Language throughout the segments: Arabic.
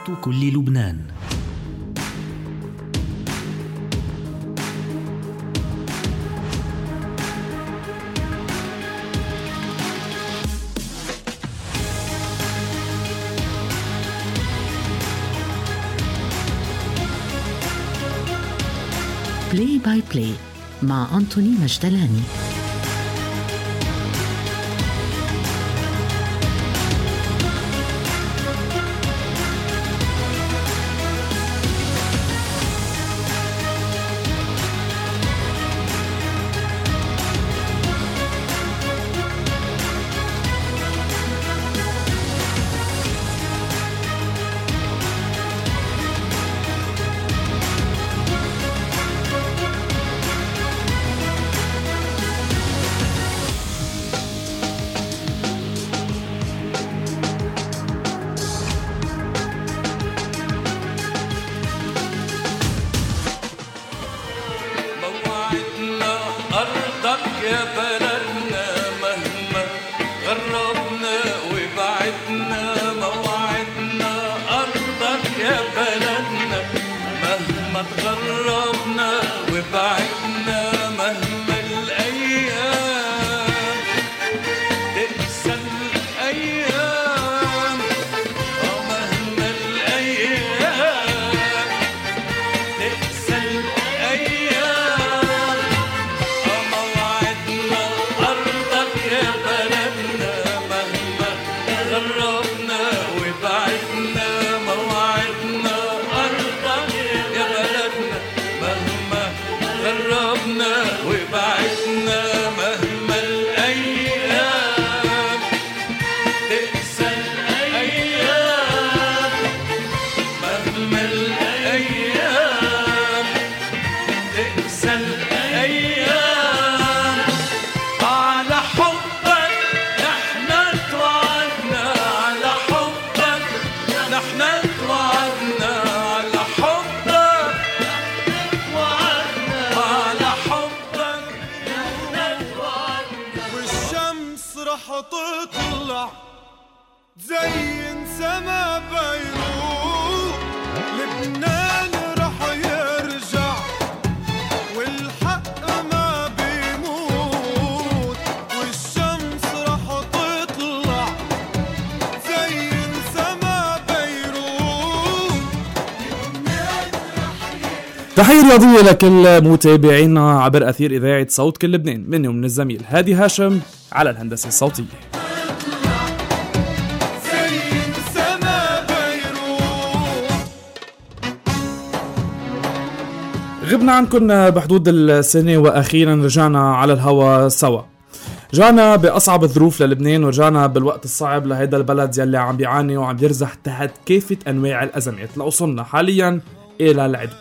صوت كل لبنان. بلاي باي بلاي مع أنتوني مجدلاني. يا بلدنا مهما غربنا وبعدنا، موعدنا أرضك يا بلدنا مهما تغربنا وبعدنا، مهما الأيام تقسى الأيام، مهما الأيام تقسى الأيام، أرضك يا بلدنا مهما غربنا وبعدنا، موعدنا أرضك يا بلدنا مهما غربنا وبعدنا، مهما الأيام تقسى الأيام، مهما الأيام تقسى الأيام، على حبك نحن توعدنا، على حبك نحن توعدنا، على حبك توعدنا، على حبك نحن توعدنا، والشمس رح تطلع تزين سما بيروت، لبنان رح يرجع والحق ما بيموت، والشمس رح تطلع تزين سما بيروت، لبنان رح يرجع. تحية رياضية لكل متابعينا عبر أثير إذاعة صوت كل لبنان، مني ومن الزميل هادي هاشم على الهندسة الصوتية. زين سما بيروت. غبنا عنكم بحدود السنة وأخيرا رجعنا على الهوا سوا. رجعنا بأصعب الظروف للبنان، ورجعنا بالوقت الصعب لهيدا البلد يلي عم بيعاني وعم يرزح تحت كافة أنواع الأزمات لوصلنا حاليا إلى العدوان.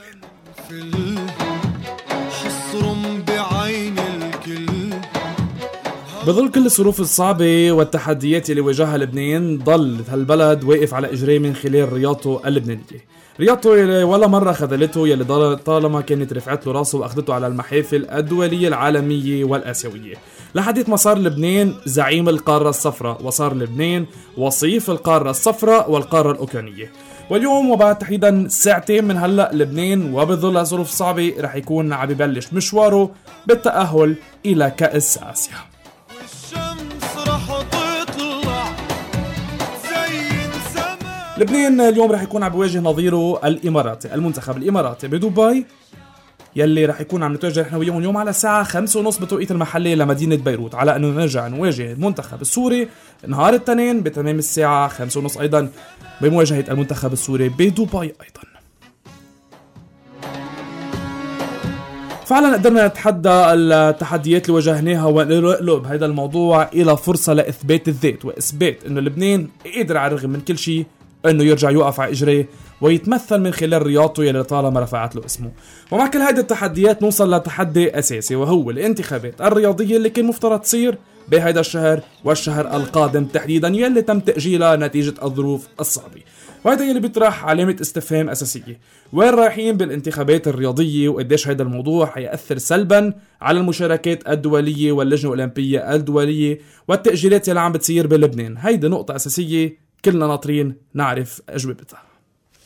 حصرم بعين الكل. بظل كل الظروف الصعبة والتحديات اللي واجهها لبنان، ضل هالبلد واقف على إجريه من خلال رياضته اللبنانية. رياضته يلي ولا مرة خذلته، يلي طالما كانت رفعت له راسه وأخذته على المحافل الدولية العالمية والآسيوية، لحديث ما صار لبنان زعيم القارة الصفراء، وصار لبنان وصيف القارة الصفراء والقارة الأوكرانية. واليوم وبعد تحديدا ساعتين من هلأ لبنان وبظل الظروف الصعبة رح يكون عم يبلش مشواره بالتأهل إلى كأس آسيا. والشمس رح تطلع زين سما. لبنان اليوم رح يكون عم بيواجه نظيره الإماراتي، المنتخب الإماراتي بدبي، يلي رح يكون عم نتواجه نحن وياهم اليوم على الساعة 5:30 بتوقيت المحلي لمدينة بيروت، على أنه نرجع نواجه المنتخب السوري نهار الاثنين بتمام الساعة 5:30 أيضا بمواجهة المنتخب السوري بدبي أيضا. فعلا قدرنا نتحدى التحديات اللي واجهناها ونقلب هذا الموضوع إلى فرصة لإثبات الذات، وإثبات أنه لبنان قادر على الرغم من كل شيء أنه يرجع يوقف على إجريه ويتمثل من خلال رياضته يلي طالما رفعت له اسمه. ومع كل هذه التحديات نوصل لتحدي أساسي، وهو الانتخابات الرياضية اللي كان مفترض تصير بهذا الشهر والشهر القادم تحديدا، يلي تم تأجيلها نتيجة الظروف الصعبة. وهذا يلي بيطرح علامة استفهام أساسية، وين رايحين بالانتخابات الرياضية، وقديش هذا الموضوع حيأثر سلبا على المشاركات الدولية واللجنة الأولمبية الدولية والتأجيلات يلي عم بتصير بلبنان. هيدا نقطة أساسية كلنا ناطرين نعرف أجوبتها.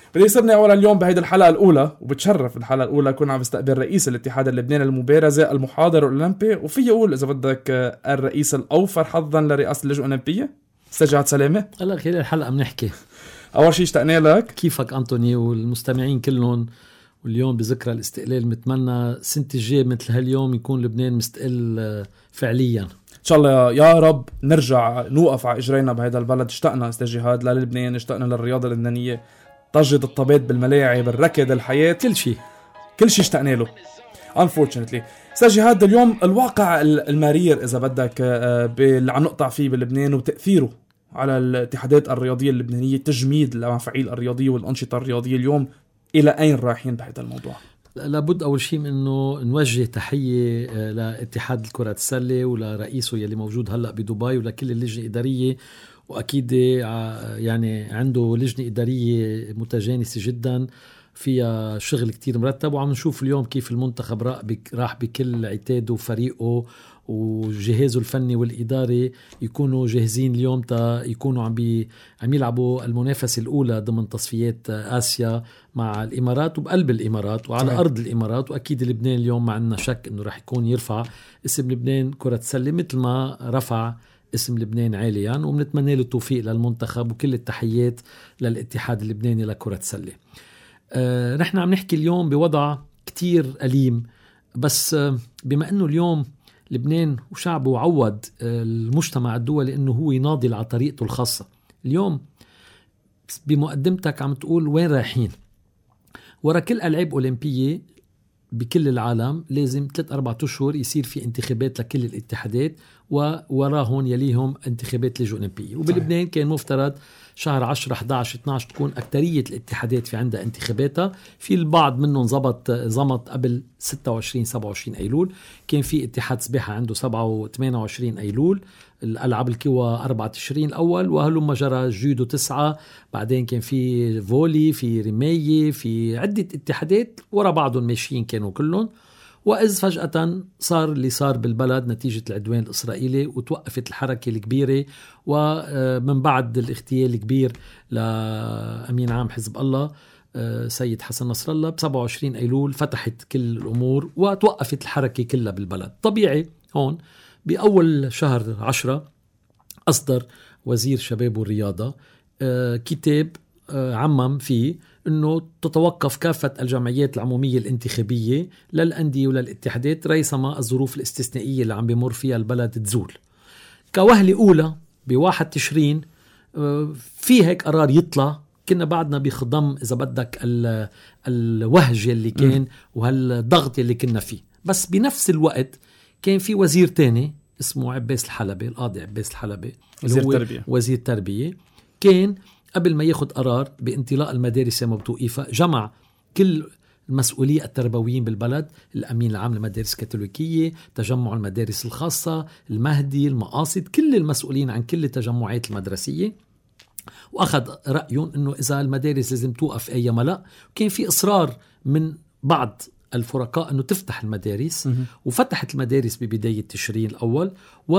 بدي يسرني أولا اليوم بهيدي الحلقة الأولى، وبتشرف الحلقة الأولى كون عم بستقبل رئيس الاتحاد اللبناني المبارزة المحاضر الأولمبي، وفي أقول إذا بدك الرئيس الأوفر حظا لرئاسة اللجنة الأولمبية أستاذ جهاد سلامة. هلا خلال الحلقة بنحكي أول شيء اشتقنا لك. كيفك أنتوني والمستمعين كلهم، واليوم بذكرى الاستقلال متمنى سنة الجاي مثل هاليوم يكون لبنان مستقل فعليا إن شاء الله يا رب نرجع نوقف على إجرينا بهذا البلد. اشتقنا أستاذ جهاد للبنان، اشتقنا للرياضة اللبنانية، طجة الطبات بالملاعب، الركض، الحياة، كل شيء اشتقنا له. unfortunately أستاذ جهاد اليوم الواقع المرير إذا بدك اللي عم نقطع فيه بلبنان وتأثيره على الاتحادات الرياضية اللبنانية، تجميد المفاعيل الرياضية والأنشطة الرياضية اليوم، إلى أين رايحين بهذا الموضوع؟ لابد أول شيء من أنه نوجه تحية لاتحاد الكرة السلة ولرئيسه يلي موجود هلأ بدبي، ولكل اللجنة الإدارية، وأكيد يعني عنده لجنة إدارية متجانسة جدا فيها شغل كتير مرتب. وعم نشوف اليوم كيف المنتخب راح بكل عتاده وفريقه وجهازه الفني والإداري يكونوا جاهزين اليوم تا يكونوا عم يلعبوا المنافسة الأولى ضمن تصفيات آسيا مع الإمارات وبقلب الإمارات وعلى أرض الإمارات. وأكيد لبنان اليوم ما عندنا شك أنه راح يكون يرفع اسم لبنان كرة السلة مثل ما رفع اسم لبنان عاليا، وبنتمنى له التوفيق للمنتخب وكل التحيات للاتحاد اللبناني لكرة السلة. نحن عم نحكي اليوم بوضع كتير أليم، بس بما أنه اليوم لبنان وشعبه عود المجتمع الدولي أنه هو يناضل على طريقته الخاصة. اليوم بمقدمتك عم تقول وين رايحين؟ ورا كل ألعاب أولمبية بكل العالم لازم 3-4 أشهر يصير في انتخابات لكل الاتحادات، ووراهم يليهم انتخابات لجنة أولمبية. وبلبنان كان مفترض شهر 10 11 12 تكون أكترية الاتحادات في عندها انتخاباتها. في البعض منهم زمط قبل 26-27 أيلول. كان في اتحاد سباحة عنده 27-28 أيلول، الألعاب الكوا 4 تشرين الأول، وهلما جرى جودو 9، بعدين كان في فولي، في رماية، في عدة اتحادات ورا بعضهم ماشيين كانوا كلهم. وإذ فجأة صار اللي صار بالبلد نتيجة العدوان الإسرائيلي، وتوقفت الحركة الكبيرة. ومن بعد الاغتيال الكبير لأمين عام حزب الله سيد حسن نصر الله ب27 أيلول فتحت كل الأمور وتوقفت الحركة كلها بالبلد. طبيعي هون بأول شهر 10 أصدر وزير شباب والرياضة كتاب عمم فيه أنه تتوقف كافة الجمعيات العمومية الانتخابية للأندية وللاتحادات ريثما الظروف الاستثنائية اللي عم بيمر فيها البلد تزول. كوهلة أولى ب1 تشرين في هيك قرار يطلع، كنا بعدنا بخضم إذا بدك الوهج اللي كان وهالضغط اللي كنا فيه. بس بنفس الوقت كان في وزير تاني اسمه عباس الحلبي، القاضي عباس الحلبي، وزير تربية، كان قبل ما ياخد قرار بانطلاق المدارس وتوقيفها جمع كل المسؤولية التربويين بالبلد، الأمين العام للمدارس الكاثوليكية، تجمع المدارس الخاصة، المهدي، المقاصد، كل المسؤولين عن كل التجمعات المدرسية، وأخذ رأيهم أنه إذا المدارس لازم توقف أيما لا. كان في إصرار من بعض الفرقاء أنه تفتح المدارس، وفتحت المدارس ببداية تشرين الأول.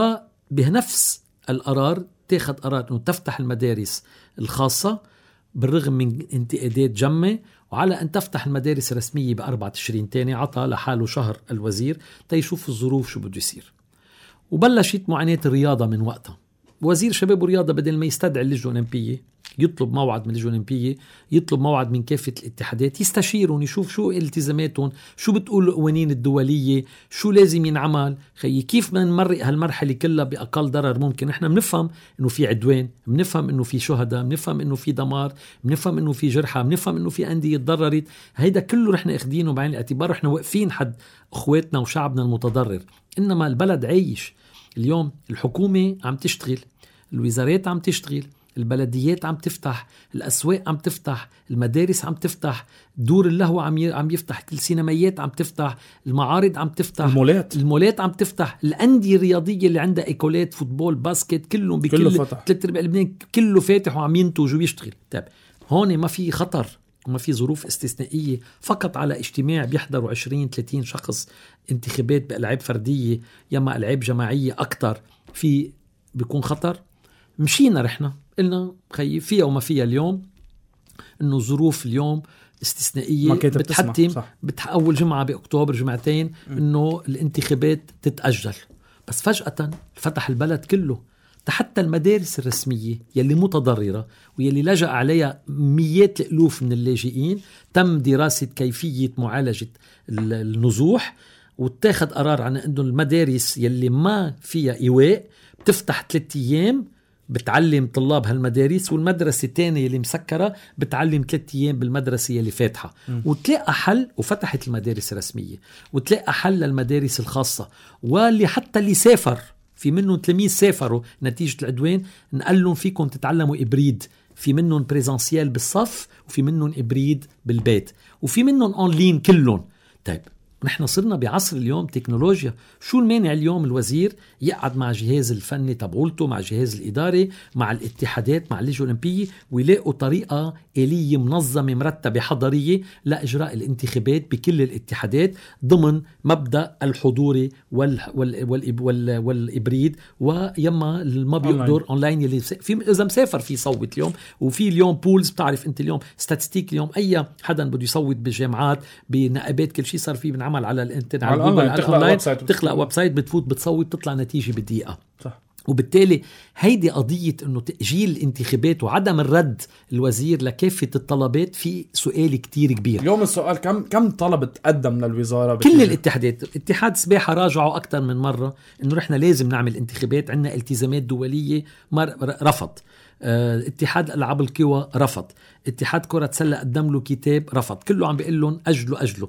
وبنفس القرار تاخد قرار أنه تفتح المدارس الخاصة بالرغم من انتقادات جمة، وعلى أن تفتح المدارس الرسمية ب4 تشرين تاني. عطى لحاله شهر الوزير تيشوف الظروف شو بده يصير. وبلشت معاناة الرياضة من وقتها. وزير شباب ورياضة بدل ما يستدعي اللجنة الأولمبية يطلب موعد من اللجنة الأولمبية، يطلب موعد من كافة الاتحادات، يستشيرون يشوف شو التزاماتهم، شو بتقول القوانين الدولية، شو لازم ينعمل. خيي كيف ما نمرق هالمرحلة كلها بأقل ضرر ممكن. احنا بنفهم انه في عدوان، بنفهم انه في شهداء، بنفهم انه في دمار، بنفهم انه في جرحى، بنفهم انه في أندية تضررت. هيدا كله رحنا اخدينه بعين الاعتبار، رحنا واقفين حد اخواتنا وشعبنا المتضرر. انما البلد عايش. اليوم الحكومة عم تشتغل، الوزارات عم تشتغل، البلديات عم تفتح، الأسواق عم تفتح، المدارس عم تفتح، دور اللهو عم يفتح، السينمايات عم تفتح، المعارض عم تفتح، المولات عم تفتح، الأندية الرياضية اللي عندها إيكولات فوتبول باسكت كلهم بكل 3/4 لبنان كله فاتح وعم ينتج ويشتغل. طيب هون ما في خطر وما في ظروف استثنائية فقط على اجتماع بيحضروا 20-30 شخص، انتخابات بألعاب فردية يما ألعاب جماعية أكتر في بيكون خطر. مشينا رحنا قلنا خيي فيها وما فيها. اليوم انه ظروف اليوم استثنائية ما كنت بتحتم صح. أول جمعة بأكتوبر جمعتين إنه الانتخابات تتأجل. بس فجأة فتح البلد كله، حتى المدارس الرسمية يلي متضررة ويلي لجأ عليها مئات الألوف من اللاجئين تم دراسة كيفية معالجة النزوح، واتخذ قرار عن أنه المدارس يلي ما فيها إيواء بتفتح 3 أيام بتعلم طلاب هالمدارس، والمدرسة الثانية اللي مسكرة بتعلم 3 أيام بالمدرسة اللي فاتحة. وتلاقى حل، وفتحت المدارس الرسمية، وتلاقى حل للمدارس الخاصة. واللي حتى اللي سافر، في منهم تلاميذ سافروا نتيجة العدوان، نقال لهم فيكم تتعلموا إبريد، في منهم بريزانسيال بالصف، وفي منهم إبريد بالبيت، وفي منهم أونلاين كلهم. طيب نحن صرنا بعصر اليوم تكنولوجيا، شو المانع اليوم الوزير يقعد مع جهاز الفني تبعولته، مع جهاز الإداري، مع الاتحادات، مع اللجنة الأولمبية، ويلاقوا طريقة آلية منظمة مرتبة حضارية لإجراء الانتخابات بكل الاتحادات ضمن مبدأ الحضوري والإبريد. ويما ما بيقدر أونلاين يلي إذا مسافر في يصوت اليوم، وفي اليوم بولز، بتعرف أنت اليوم ستاتستيك، اليوم أي حدا بده يصوت بالجامعات بنقابات كل شيء صار فيه عمل على الانترنت، على جوجل، على الأونلاين، تخلق ويب سايت، بتفوت بتصوت، تطلع نتيجة بدقيقة. صح. وبالتالي هيدي قضية انه تأجيل الانتخابات وعدم الرد الوزير لكافة الطلبات في سؤال كتير كبير. اليوم السؤال كم طلب تقدم للوزارة؟ كل الاتحادات، اتحاد سباحة راجعوا أكتر من مرة انه رحنا لازم نعمل انتخابات، عندنا التزامات دولية، رفض. اتحاد ألعاب القوى رفض. اتحاد كرة سلة قدم له كتاب، رفض. كله عم بيقول لهم أجلوا.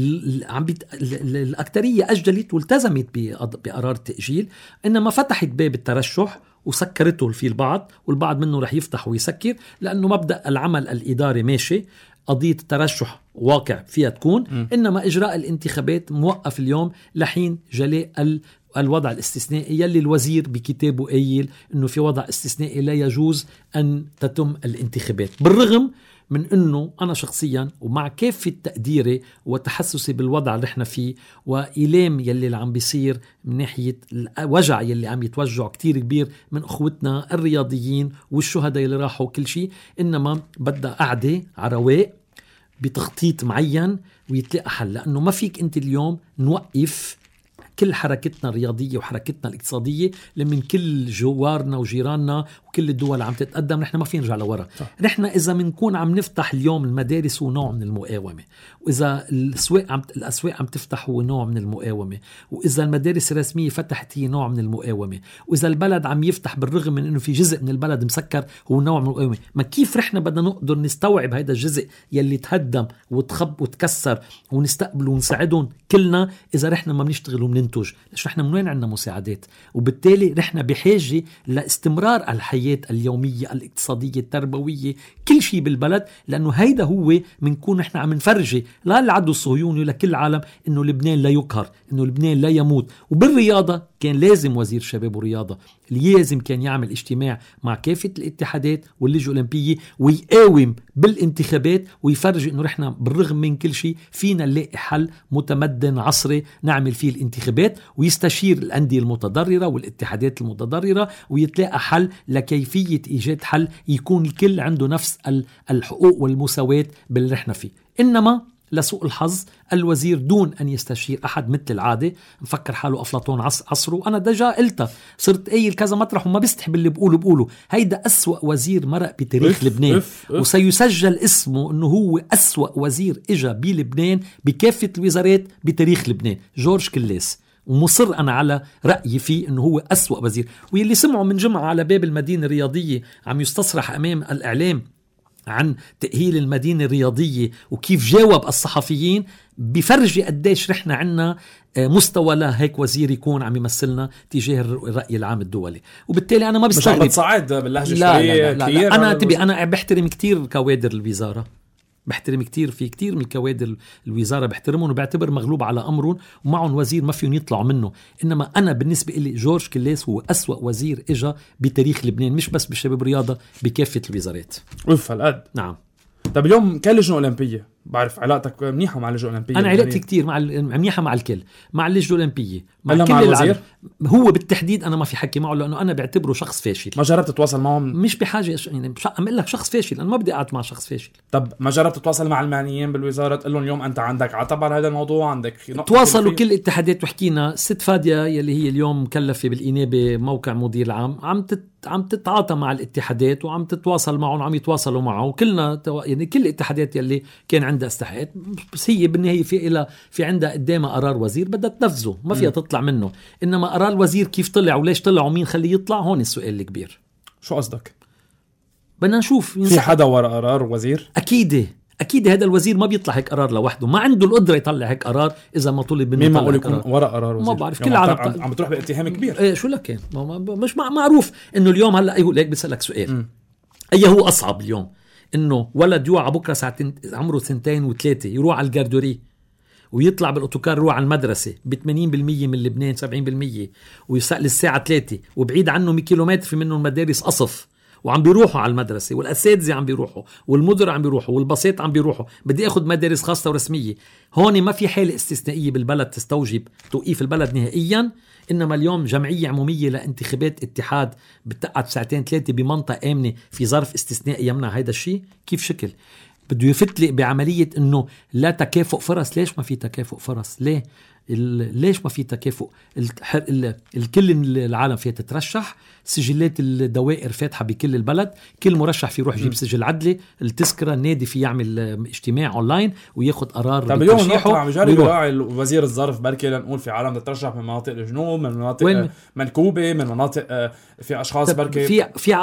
الأكترية أجلت والتزمت بقرار التأجيل، إنما فتحت باب الترشح وسكرته في البعض، والبعض منه رح يفتح ويسكر، لأنه مبدأ العمل الإداري ماشي، قضية الترشح واقع فيها تكون، إنما إجراء الانتخابات موقف اليوم لحين جلاء الوضع الاستثنائي يلي الوزير بكتابه قايل انه في وضع استثنائي لا يجوز ان تتم الانتخابات. بالرغم من انه انا شخصيا ومع كافة تقديري وتحسسي بالوضع اللي احنا فيه، وإيلام يلي اللي عم بيصير من ناحية الوجع يلي عم يتوجع كتير كبير من اخوتنا الرياضيين والشهداء اللي راحوا كل شيء، انما بدها قعدة على رواق بتخطيط معين ويتلاقى حل. لانه ما فيك انت اليوم نوقف كل حركتنا الرياضية وحركتنا الاقتصادية لمن كل جوارنا وجيراننا وكل الدول عم تتقدم، نحن ما فين نرجع لورا. نحن إذا منكون عم نفتح اليوم المدارس هو نوع من المقاومة، وإذا الأسواق عم تفتح هو نوع من المقاومة، وإذا المدارس الرسمية فتحت هي نوع من المقاومة، وإذا البلد عم يفتح بالرغم من إنه في جزء من البلد مسكر هو نوع من المقاومة. ما كيف رحنا بدنا نقدر نستوعب هذا الجزء يلي تهدم وتخب وتكسر ونستقبل ونساعدهم كلنا إذا رحنا ما بنشتغل ومننتج؟ ليش رحنا من وين عندنا مساعدات؟ وبالتالي رحنا بحاجة لاستمرار الحياة اليومية الاقتصادية التربوية كل شيء بالبلد، لأنه هيدا هو منكون نحن عم نفرجي لا العدو الصهيوني لكل العالم إنه لبنان لا يقهر، إنه لبنان لا يموت. وبالرياضة كان لازم وزير شباب ورياضة لازم كان يعمل اجتماع مع كافة الاتحادات واللجنة الأولمبية ويقاوم بالانتخابات ويفرج إنه رحنا بالرغم من كل شيء فينا نلاقي حل متمدن عصري نعمل فيه الانتخابات، ويستشير الأندية المتضررة والاتحادات المتضررة ويتلاقى حل لكيفية إيجاد حل يكون الكل عنده نفس الحقوق والمساواة باللي رحنا فيه. إنما لسوء الحظ الوزير دون أن يستشير أحد مثل العادة مفكر حاله أفلاطون عصره. أنا دجا قلتها، صرت قايل كذا مطرح وما بيستحب اللي بقوله. هيدا أسوأ وزير مرق بتاريخ لبنان، وسيسجل اسمه أنه هو أسوأ وزير إجا بلبنان بكافة الوزارات بتاريخ لبنان، جورج كلاس. ومصر أنا على رأيي فيه أنه هو أسوأ وزير. واللي سمعوا من جمعة على باب المدينة الرياضية عم يستصرح أمام الإعلام عن تأهيل المدينة الرياضية وكيف جاوب الصحفيين بفرجي قديش رحنا عنا مستوى لا هيك وزير يكون عم يمثلنا تجاه الرأي العام الدولي. وبالتالي أنا ما بستغرب. مش عم بتصعد باللهجة لا. أنا بحترم كتير كوادر الوزارة، بحترم كتير في كتير من الكوادر الوزارة بحترمهم وبعتبر مغلوب على أمرهم ومعهم وزير ما فيهم يطلعوا منه. إنما أنا بالنسبة إلي جورج كلاس هو أسوأ وزير إجا بتاريخ لبنان، مش بس بالشباب رياضة، بكافة الوزارات. هالقد. نعم. طب اليوم كان لجنة أولمبية بعرف علاقتك منيحه مع اللجنه الاولمبيه. انا علاقتي كتير منيحه مع الكل، مع اللجنه الاولمبيه، مع إلا كل مع العالم. الوزير؟ هو بالتحديد انا ما في حكي معه، لانه انا بعتبره شخص فاشل. ما جربت تتواصل معهم؟ مش بحاجه يعني اقول لك شخص فاشل، انا ما بدي اقعد مع شخص فاشل. طب ما جربت تتواصل مع المعنيين بالوزاره تقول لهم اليوم انت عندك عتب هذا الموضوع، عندك تواصلوا كل الاتحادات وحكينا. الست فاديه يلي هي اليوم مكلفه بالانابه موقع مدير العام عم تتعاطى مع الاتحادات وعم تتواصل معهم، عم يتواصلوا معه، وكلنا يعني كل الاتحادات يلي كان عندها استحقاقات. بس هي بالنهايه في عندها قدامها قرار وزير بدها تنفذه، ما فيها تطلع منه. انما قرار الوزير كيف طلع وليش طلع ومين خليه يطلع، هون السؤال الكبير. شو قصدك؟ بدنا نشوف في حدا وراء قرار وزير؟ اكيد هذا الوزير ما بيطلع هيك قرار لوحده، ما عنده القدره يطلع هيك قرار اذا ما طلب منه. مين معقول يكون وراء قرار وزير؟ ما بعرف. كل العالم عم بتروح باتهام كبير. ايه شو لك كان مش معروف انه اليوم هلا يقول لك. بسالك سؤال، اي هو اصعب اليوم؟ انه ولد يوعى بكره ساعتين عمره 2 و3 يروح على الجاردوري ويطلع بالاوتوكار يروح على المدرسه ب 80% من لبنان 70%، ويسال الساعه 3 وبعيد عنه 100 كيلومتر في منه المدارس قصف، وعم بيروحوا على المدرسة، والأساتذة عم بيروحوا، والمدراء عم بيروحوا، والبسيط عم بيروحوا. بدي أخذ مدارس خاصة ورسمية. هون ما في حالة استثنائية بالبلد تستوجب توقيف البلد نهائيا. إنما اليوم جمعية عمومية لانتخابات اتحاد بتقعد 2-3 بمنطقة آمنة في ظرف استثنائي يمنع هيدا الشيء؟ كيف شكل؟ بده يفتلق بعملية إنه لا تكافؤ فرص. ليش ما في تكافؤ فرص؟ ليش ما في تكافؤ؟ الكل العالم فيها تترشح، سجلات الدوائر فاتحة بكل البلد، كل مرشح في يروح يجيب سجل عدلي، التذكرة، النادي في يعمل اجتماع اونلاين وياخد قرار. طب اليوم النقطة عم يجرب يراعي وزير الظرف بركي لنقول في عالم تترشح من مناطق الجنوب، من مناطق منكوبة، من مناطق في اشخاص بركي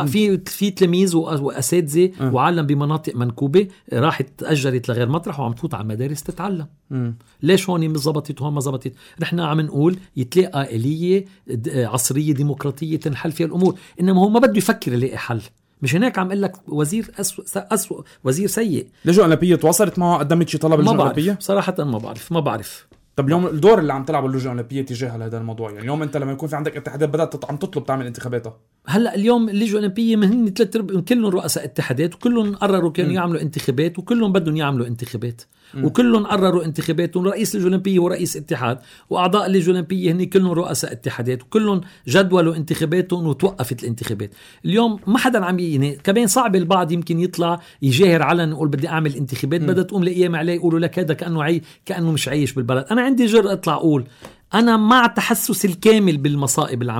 في تلاميذ واساتذة وعالم بمناطق منكوبة راحت تأجرت لغير مطرح وعم تفوت على المدارس تتعلم. ليش هون مش زبطت وهون ما زبطت؟ نحن عم نقول يتلاقى آلية عصرية ديمقراطية تنحل فيها الأمور، إنما هو ما بده يفكر يلاقي حل. مش هناك عم قل لك وزير أسوأ وزير سيء. اللجنة الأولمبية تواصلت معه، قدمت شي طلب اللجنة الأولمبية؟ صراحة ما بعرف. طب اليوم الدور اللي عم تلعبه اللجنة الأولمبية تجاه هذا الموضوع، يعني اليوم انت لما يكون في عندك اتحادات بدأت عم تطلب تعمل انتخاباتها، هلا اليوم اللجنة الأولمبية من 3 كلهم رؤساء اتحادات وكلهم قرروا كانوا يعملوا انتخابات وكلهم بدهم يعملوا انتخابات وكلهم قرروا انتخاباتهم. رئيس اللجنة الأولمبية هو رئيس اتحاد، وأعضاء اللجنة الأولمبية هن كلهم رؤساء اتحادات وكلهم جدولوا انتخاباتهم وتوقفت الانتخابات. اليوم ما حدا عم يعني كمان صعب البعض يمكن يطلع يجاهر علنا يقول بدي أعمل انتخابات، بدها تقوم لأيام عليه يقولوا لك هذا كأنه مش عايش بالبلد. أنا عندي جرأة أطلع أقول أنا مع تحسس الكامل بالمصائب اللي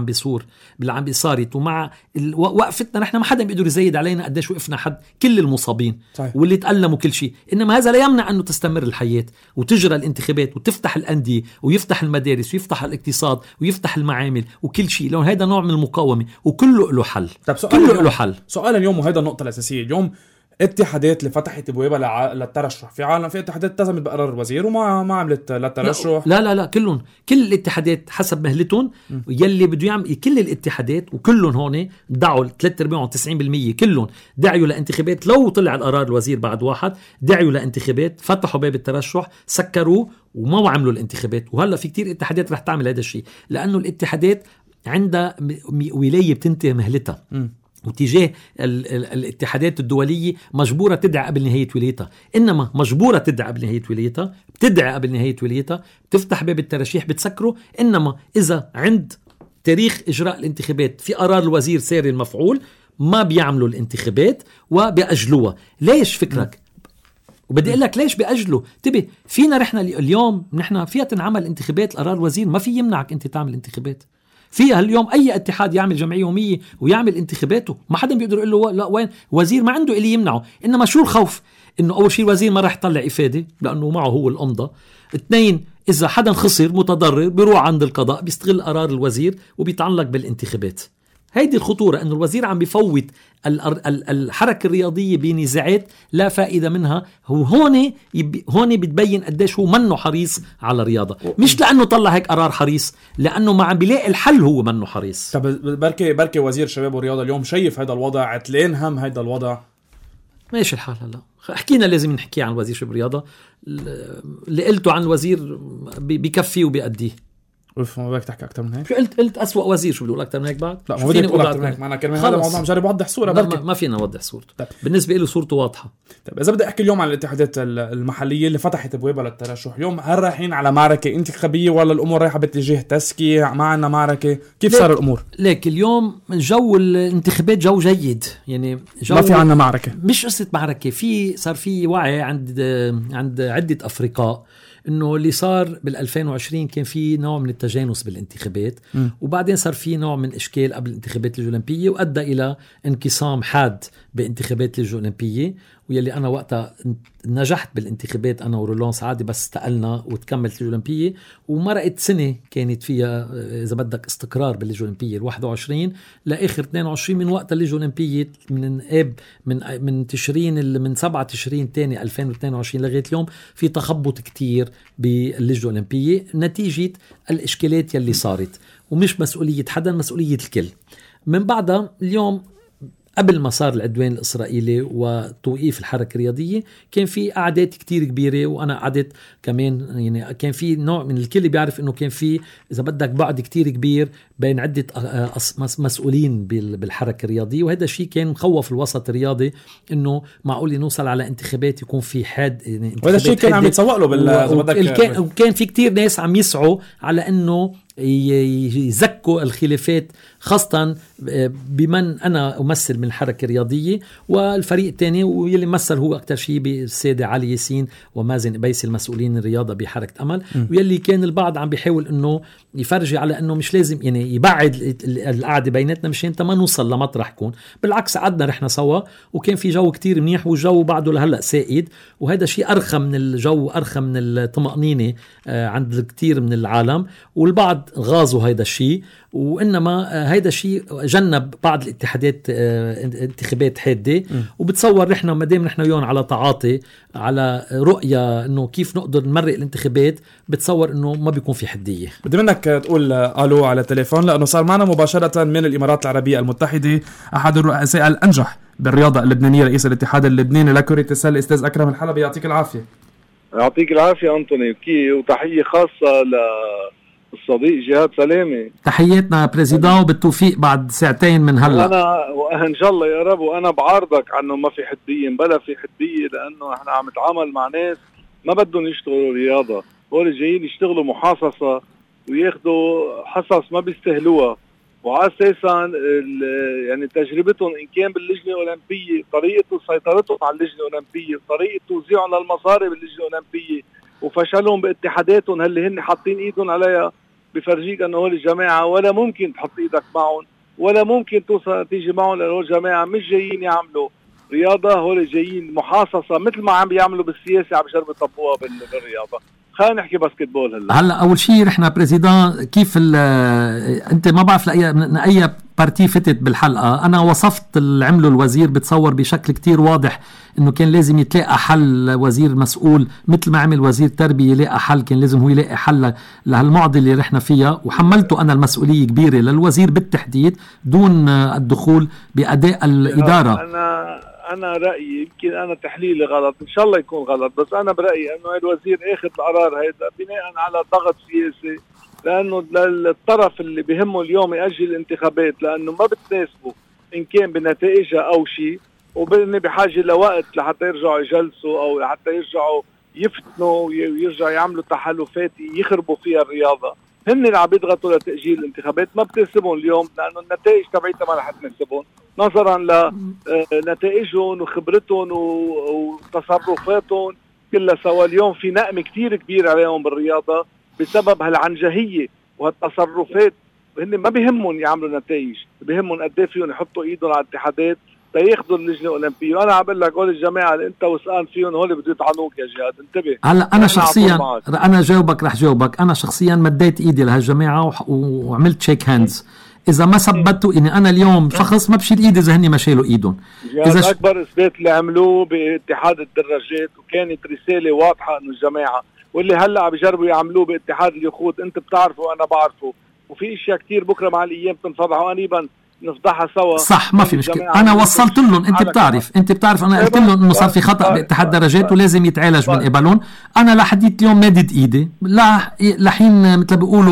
عم بيصارت ومع وقفتنا. نحن ما حدا بيقدر يزيد علينا قديش وقفنا حد كل المصابين صحيح. واللي تألموا كل شيء. إنما هذا لا يمنع أنه تستمر الحياة وتجرى الانتخابات وتفتح الأندية ويفتح المدارس ويفتح الاقتصاد ويفتح المعامل وكل شيء. لأن هذا نوع من المقاومة وكله له حل. كله له حل. سؤال اليوم وهذا النقطة الأساسية اليوم، اتحادات اللي فتحت ابوابها للترشح في عالم، في اتحادات التزمت بقرار الوزير وما عملت للترشح. لا كل الاتحادات حسب مهلتهم يلي بده يعمل. كل الاتحادات وكلهم هون دعوا 93% كلهم دعوا لانتخابات. لو طلع القرار الوزير بعد واحد دعوا لانتخابات، فتحوا باب الترشح، سكروه وما عملوا الانتخابات. وهلا في كتير اتحادات رح تعمل هذا الشيء لانه الاتحادات عندها ولاية بتنتهي مهلتها وتجاه الاتحادات الدولية مجبورة تدعى قبل نهاية ولايتها. إنما مجبورة تدعى قبل نهاية ولايتها، بتدعى قبل نهاية ولايتها، بتفتح باب الترشيح، بتسكره. إنما إذا عند تاريخ إجراء الانتخابات في قرار الوزير ساري المفعول ما بيعملوا الانتخابات وبيأجلوها. ليش فكرك؟ وبدي أقول لك ليش بيأجلوا. تبي فينا رحنا اليوم نحن فيها تنعمل انتخابات. قرار الوزير ما في يمنعك أنت تعمل انتخابات. فيها اليوم أي اتحاد يعمل جمعية يومية ويعمل انتخاباته، ما حدا بيقدر يقول له لا وين. وزير ما عنده اللي يمنعه. إنما شو الخوف؟ إنه أول شيء الوزير ما راح يطلع إفادة لأنه معه هو الأمضة. 2 إذا حدا خسر متضرر بيروح عند القضاء بيستغل قرار الوزير وبيتعلق بالانتخابات. هيدي الخطورة، أنه الوزير عم بيفوت الحركة الرياضية بنزاعات لا فائدة منها. هون بتبين قديش هو منه حريص على الرياضة، مش لأنه طلع هيك قرار حريص، لأنه ما عم بيلاقي الحل هو منه حريص. طب بركي وزير الشباب والرياضة اليوم شايف هذا الوضع، عتلين هم هذا الوضع. ماشي الحال. هلا حكينا لازم نحكي عن وزير الشباب والرياضة. اللي قلته عن الوزير بيكفي وبيأديه. ما بدك تحكي اكثر من هيك؟ شو قلت أسوأ وزير، شو بدي اقول اكثر من هيك بعد؟ لا ما بدي اقول اكثر من هيك، معنا كلمه هذا موضوع مجرب اوضح صوره بركي. ما فينا نوضح صورته. طيب. بالنسبه له صورته واضحه. طيب اذا بدي احكي اليوم عن الاتحادات المحليه اللي فتحت ابوابها للترشح اليوم، هل رايحين على معركه انتخابيه ولا الامور رايحه باتجاه تسكيه؟ ما عندنا معركه، كيف صار الامور؟ ليك اليوم جو الانتخابات جو جيد، يعني جو ما في عندنا معركه، مش قصه معركه، صار في وعي عند عده افرقاء انه اللي صار بال2020 كان في نوع من التجانس بالانتخابات، وبعدين صار في نوع من اشكال قبل الانتخابات الاولمبيه، وادى الى انقسام حاد بانتخابات الاولمبيه، ويلي انا وقتها نجحت بالانتخابات انا ورولون سعادي، بس استقلنا وتكملت الاولمبيه، ومرقت سنه كانت فيها اذا بدك استقرار بالاولمبيه ال21 لاخر 22 من وقت الاولمبيه من اب من تشرين من 7 تشرين ثاني 2022 لغايه اليوم في تخبط كتير بالاولمبيه نتيجه الاشكالات يلي صارت، ومش مسؤوليه حدا، مسؤوليه الكل. من بعدها اليوم قبل ما صار العدوان الإسرائيلي وتوقيف الحركة الرياضية كان في أعداد كتير كبيرة، وأنا قعدت كمان، يعني كان في نوع من الكل بيعرف إنه كان في إذا بدك بعد كتير كبير بين عدة مسؤولين بالحركة الرياضية، وهذا الشيء كان مخوف الوسط الرياضي إنه معقول نوصل على انتخابات يكون في حاد، يعني وهذا الشيء كان عم يتسوق له وكان في كتير ناس عم يسعوا على إنه يزكوا الخلافات، خاصة بمن أنا أمثل من الحركة الرياضية، والفريق الثاني واللي مثل هو أكتر شيء بالسيدة علي ياسين ومازن قبيسي المسؤولين الرياضة بحركة أمل، ويلي كان البعض عم بيحاول أنه يفرجي على أنه مش لازم يعني يبعد القعدة بيناتنا مشان ما نوصل لمطرح يكون، بالعكس قعدنا رحنا سوا وكان في جو كتير منيح، والجو بعده لهلأ سائد، وهذا شيء أرخى من الجو، أرخى من الطمأنينة عند كتير من العالم، والبعض غازوا هيدا الشيء، وإنما هيدا الشيء جنب بعض الاتحادات انتخابات حادة، وبتصور نحن مادام نحن ويون على تعاطي على رؤية إنه كيف نقدر نمرق الانتخابات، بتصور إنه ما بيكون في حدية. بدي منك تقول ألو على التليفون، لأنه صار معنا مباشرة من الإمارات العربية المتحدة أحد الرؤساء الأنجح بالرياضة اللبنانية، رئيس الاتحاد اللبناني لكرة السلة، أستاذ أكرم الحلبي، يعطيك العافية. يعطيك العافية أنطوني، وتحية خاصة للصديق جهاد سلامة. تحياتنا بريزيدان، وبالتوفيق بعد ساعتين من هلا. أنا إن شاء الله يا رب، وأنا بعارضك عنه ما في حدية، بلا في حدية، لأنه إحنا عم نتعامل مع ناس ما بدهم يشتغلوا رياضة، هول جايين يشتغلوا محاصصة وياخدوا حصص ما بيستهلوها، وعلى أساسا يعني تجربتهم إن كان باللجنة الأولمبية، طريقة سيطرتهم على اللجنة الأولمبية، طريقة توزيعهم للمصاري باللجنة الأولمبية، وفشلهم باتحاداتهم اللي هن حاطين إيدهم عليها، بفرجيك أنه هول الجماعة ولا ممكن تحط إيدك معهم، ولا ممكن توصل تيجي معهم، لأنه الجماعة مش جايين يعملوا رياضة، هول جايين محاصصة مثل ما عم بيعملوا بالسياسة، عم بيجربوا يطبقوها بالرياضة. خلينا نحكي باسكت بول هلا اول شيء رحنا بريزيدان، كيف انت ما بعرف اي بارتي فتت بالحلقه، انا وصفت اللي عمله الوزير بتصور بشكل كتير واضح انه كان لازم يتلاقى حل، وزير مسؤول مثل ما عمل وزير تربيه يلاقى حل، كان لازم هو يلاقي حل لهالمعضله اللي رحنا فيها، وحملته انا المسؤوليه كبيره للوزير بالتحديد دون الدخول باداء الاداره. أنا رأيي، يمكن أنا تحليلي غلط، إن شاء الله يكون غلط، بس أنا برأيي أنه الوزير أخذ القرار هيدا بناء على ضغط سياسي، لأنه الطرف اللي بيهمه اليوم يأجل الانتخابات لأنه ما بتناسبه إن كان بنتائجها أو شيء، وبني بحاجة لوقت لحتى يرجعوا يجلسوا أو لحتى يرجعوا يفتنوا ويرجعوا يعملوا تحالفات يخربوا فيها الرياضة، هن اللي عم يضغطوا لتأجيل الانتخابات، ما بتناسبهم اليوم، لأنه النتائج تبعيتها ما رح تناسبهم نظرا لنتائجهم وخبرتهم وتصرفاتهم كلها سوا. اليوم في نقم كتير كبير عليهم بالرياضة بسبب هالعنجهية وهالتصرفات، هن ما بيهمهم يعملوا نتائج، بيهمهم قد ايه فيهم يحطوا ايدهم على الاتحادات تياخذوا اللجنة الأولمبية. وأنا عم بقول لك هول الجماعة اللي أنت وسقان فيهم هول بده يطعنوك يا جهاد، انتبه. هلا أنا شخصيا أنا رح جاوبك، أنا شخصيا مديت إيدي لهالجماعة وعملت شيك هاندز. إذا ما ثبتوا إني أنا اليوم شخص ما بشيل إيدي إذا هني ما شالوا إيدهم. إذا أكبر إثبات اللي عملوه باتحاد الدراجات، وكانت رسالة واضحة إنه الجماعة، واللي هلا عم بيجربوا يعملوه باتحاد اليخوت، أنت بتعرفه وأنا بعرفه، وفي أشياء كتير بكرة مع الأيام تنفضح وقريبا نفضحها سوا. صح، ما في مشكلة. أنا وصلت لهم، أنت بتعرف أنا قلت لهم إنه صار في خطأ باتحاد درجات ولازم يتعالج من قبلهم. أنا لحديت اليوم مادد إيدي لحين مثل بيقولوا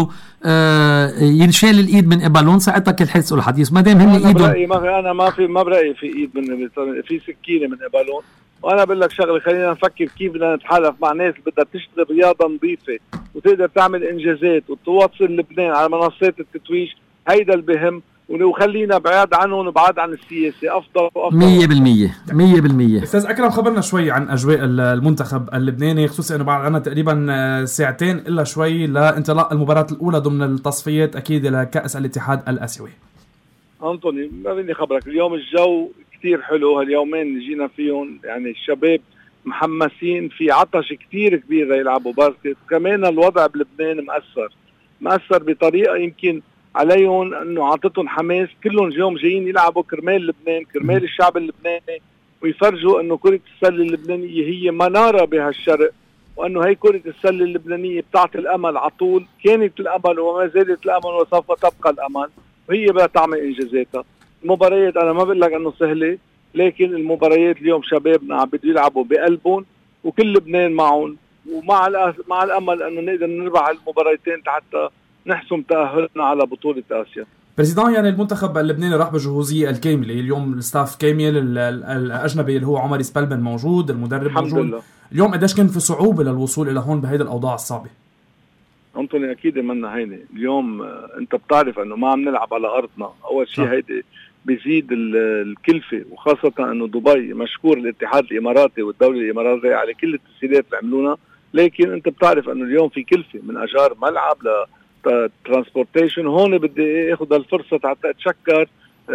ينشال الايد من قبلهم ساعتها كل حد يسأل الحديث ما دام هن انا ايدهم. برايي ما برايي في ايد من في سكينه من قبلهم. وانا بقول لك شغله، خلينا نفكر كيف بدنا نتحالف مع ناس بدها تشتغل رياضه نظيفه وتقدر تعمل انجازات وتوصل لبنان على منصات التتويج. هيدا البهم، وخلينا بعاد عنهم وبعاد عن السياسه افضل وافضل. 100%. استاذ اكرم، خبرنا شوي عن اجواء المنتخب اللبناني، خصوصا انه بعد عنا تقريبا ساعتين الا شوي لانطلاق المباراه الاولى ضمن التصفيات اكيد لكاس الاتحاد الاسيوي. أنطوني ما بدي خبرك، اليوم الجو كتير حلو، هاليومين اللي جينا فيهم يعني الشباب محمسين، في عطش كتير كبير ليلعبوا باسكت. كمان الوضع بلبنان مأثر بطريقة يمكن عليهم انه عطتهم حماس. كلهم اليوم جايين يلعبوا كرمال لبنان، كرمال الشعب اللبناني، ويفرجوا انه كرة السلة اللبنانية هي منارة بهالشرق، وانه هي كرة السلة اللبنانية بتعطي الامل على طول. كانت الامل وما زالت الامل وسوف تبقى الامل، وهي بدها تعمل انجازاتها. المباريات انا ما بقول لك انه سهلة، لكن المباريات اليوم شبابنا عم بده يلعبوا بقلبهم وكل لبنان معهم، ومع مع الامل انه نقدر نربح المباريتين حتى نحسم تأهلنا على بطولة آسيا. بريزيدان، يعني المنتخب اللبناني راح بجهوزية الكاملة اليوم، الستاف كامل، الأجنبي اللي هو عمر سبلمن موجود، المدرب الحمد موجود لله. اليوم قديش كان في صعوبة للوصول إلى هون بهيدا الأوضاع الصعبة؟ أنطوني أكيد منا هيني اليوم. أنت بتعرف أنه ما عم نلعب على أرضنا. أول شيء هيدي بيزيد الكلفة، وخاصة أنه دبي مشكور الاتحاد الإماراتي والدولة الإماراتية على كل التسهيلات اللي عملونا، لكن أنت بتعرف أنه اليوم في كلفة من أجار ملعب ترانسبورتيشن. هون بدي اخذ الفرصه حتى اتشكر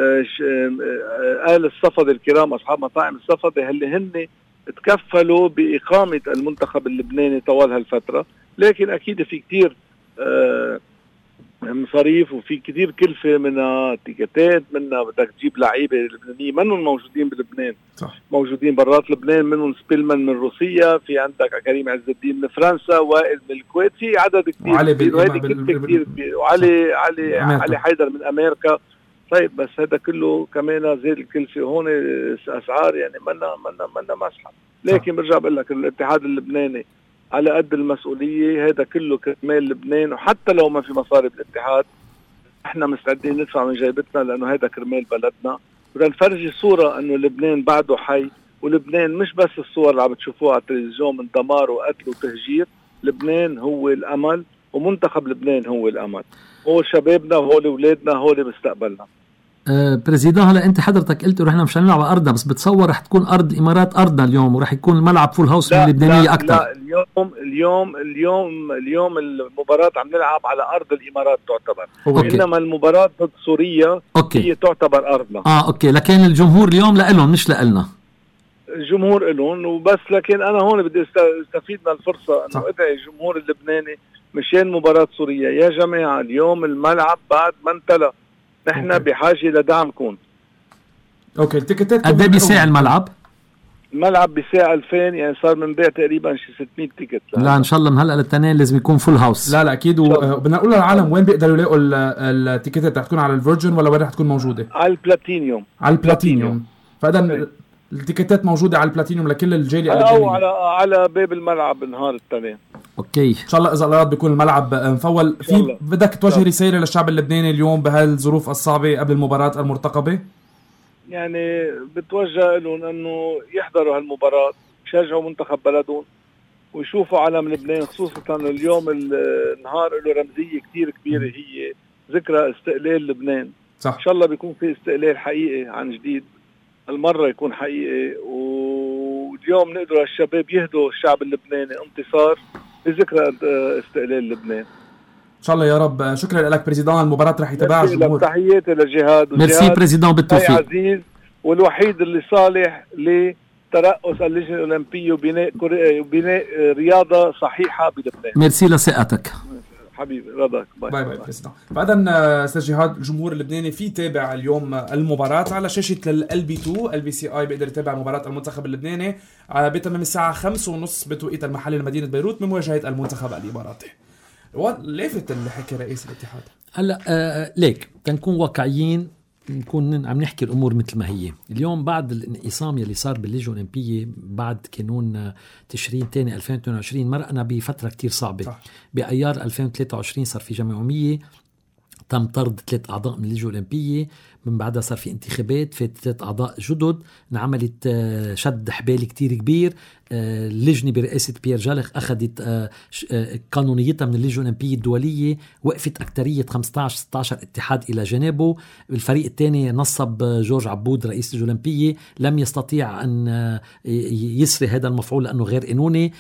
آل الصفد الكرام، اصحاب مطاعم الصفد اللي هن تكفلوا باقامه المنتخب اللبناني طوال هالفتره. لكن اكيد في كتير مصاريف وفي كتير كلفه، منها تيكتات، منها بدك تجيب لعيبه لبنانيه منهم موجودين بلبنان، صح. موجودين برات لبنان، منهم سبيلمان من روسيا، في عندك كريم عز الدين من فرنسا، وائل من الكويت، في عدد كتير وعلي كتير وعلي حيدر من امريكا. طيب بس هذا كله كمان زاد الكلفه. هون اسعار يعني منا مسحه. لكن برجع بقول لك الاتحاد اللبناني على قد المسؤولية، هذا كله كرمال لبنان، وحتى لو ما في مصاري بالاتحاد احنا مستعدين ندفع من جيبتنا، لأنه هذا كرمال بلدنا. بدنا نفرجي صورة أنه لبنان بعده حي، ولبنان مش بس الصور اللي عم بتشوفوها على التلفزيون من دمار وقتل وتهجير. لبنان هو الأمل، ومنتخب لبنان هو الأمل، هو شبابنا وهو أولادنا، هو مستقبلنا. بريزيدان، هلا انت حضرتك قلت رح مش نلعب على ارضنا، بس بتصور رح تكون ارض الامارات ارضنا اليوم، ورح يكون الملعب فول هاوس من اللبنانيه اكثر. لا، اليوم المباراه عم نلعب على ارض الامارات تعتبر. انما المباراه ضد سوريا هي تعتبر ارضنا. اوكي، لكن الجمهور اليوم لهم مش لنا. الجمهور لهم وبس، لكن انا هون بدي استفيد من الفرصه انه ادعي الجمهور اللبناني مشان مباراه سوريا. يا جماعه اليوم الملعب بعد ما امتلأ، نحن بحاجة لدعمكم. اوكي، التيكتات قد ايه بيساع الملعب؟ الملعب بيساع 2000، يعني صار من بيع تقريبا شي 600 تيكت. لا ان شاء الله من هلا للتنين لازم يكون فول هاوس. لا اكيد. وبدنا نقول للعالم وين بيقدروا يلاقوا التيكتات، رح تكون على الفيرجن ولا وين رح تكون موجودة؟ على البلاتينيوم. فاذا التيكتات موجودة على البلاتينيوم لكل الجالية او على باب الملعب نهار التنين. اوكي، ان شاء الله اذا الله بيكون الملعب مفول. في بدك توجه رساله للشعب اللبناني اليوم بهالظروف الصعبه قبل المباراه المرتقبه؟ يعني بتوجه لهم انه يحضروا هالمباراه، يشجعوا منتخب بلدهم، ويشوفوا علم لبنان، خصوصا اليوم النهار له رمزيه كتير كبيره، هي ذكرى استقلال لبنان. صح. ان شاء الله بيكون في استقلال حقيقي عن جديد، المره يكون حقيقي، واليوم نقدروا الشباب يهدوا الشعب اللبناني انتصار بذكرى استقلال لبنان ان شاء الله يا رب. شكرا لك بريزيدان، المباراه رح يتابعها الجمهور. تحياتي للجهاد. ميرسي بريزيدان، بالتوفيق. عزيز والوحيد اللي صالح لترأس اللجنه الاولمبيه وبناء رياضه صحيحه بلبنان. ميرسي لثقتك حبيبي، رضاك. باي بريزيدان. فاذا استاذ جهاد، الجمهور اللبناني في تابع اليوم المباراه على شاشه LB2 LBCI، بيقدر يتابع مباراه المنتخب اللبناني بتمام الساعه 5:30 بتوقيت المحلي لمدينه بيروت بمواجهه المنتخب الاماراتي. لافت اللي حكي رئيس الاتحاد. هلا ليك تنكون واقعيين، نكون عم نحكي الأمور مثل ما هي. اليوم بعد الانقسام يلي صار باللجنة الأولمبية بعد كانون تشرين تاني 2022 مرقنا بفترة كتير صعبة. صح. بأيار 2023 صار في جمعية عمومية، تم طرد 3 أعضاء من اللجنة الأولمبية، من بعدها صار في انتخابات، في 3 أعضاء جدد، انعملت شد حبال كتير كبير. اللجنة برئاسة بيير جالخ أخذت قانونيتها من اللجنة الأولمبية الدولية، وقفت أكترية 15-16 اتحاد إلى جانبه. الفريق الثاني نصب جورج عبود رئيس اللجنة الأولمبية، لم يستطيع أن يسري هذا المفعول لأنه غير قانوني.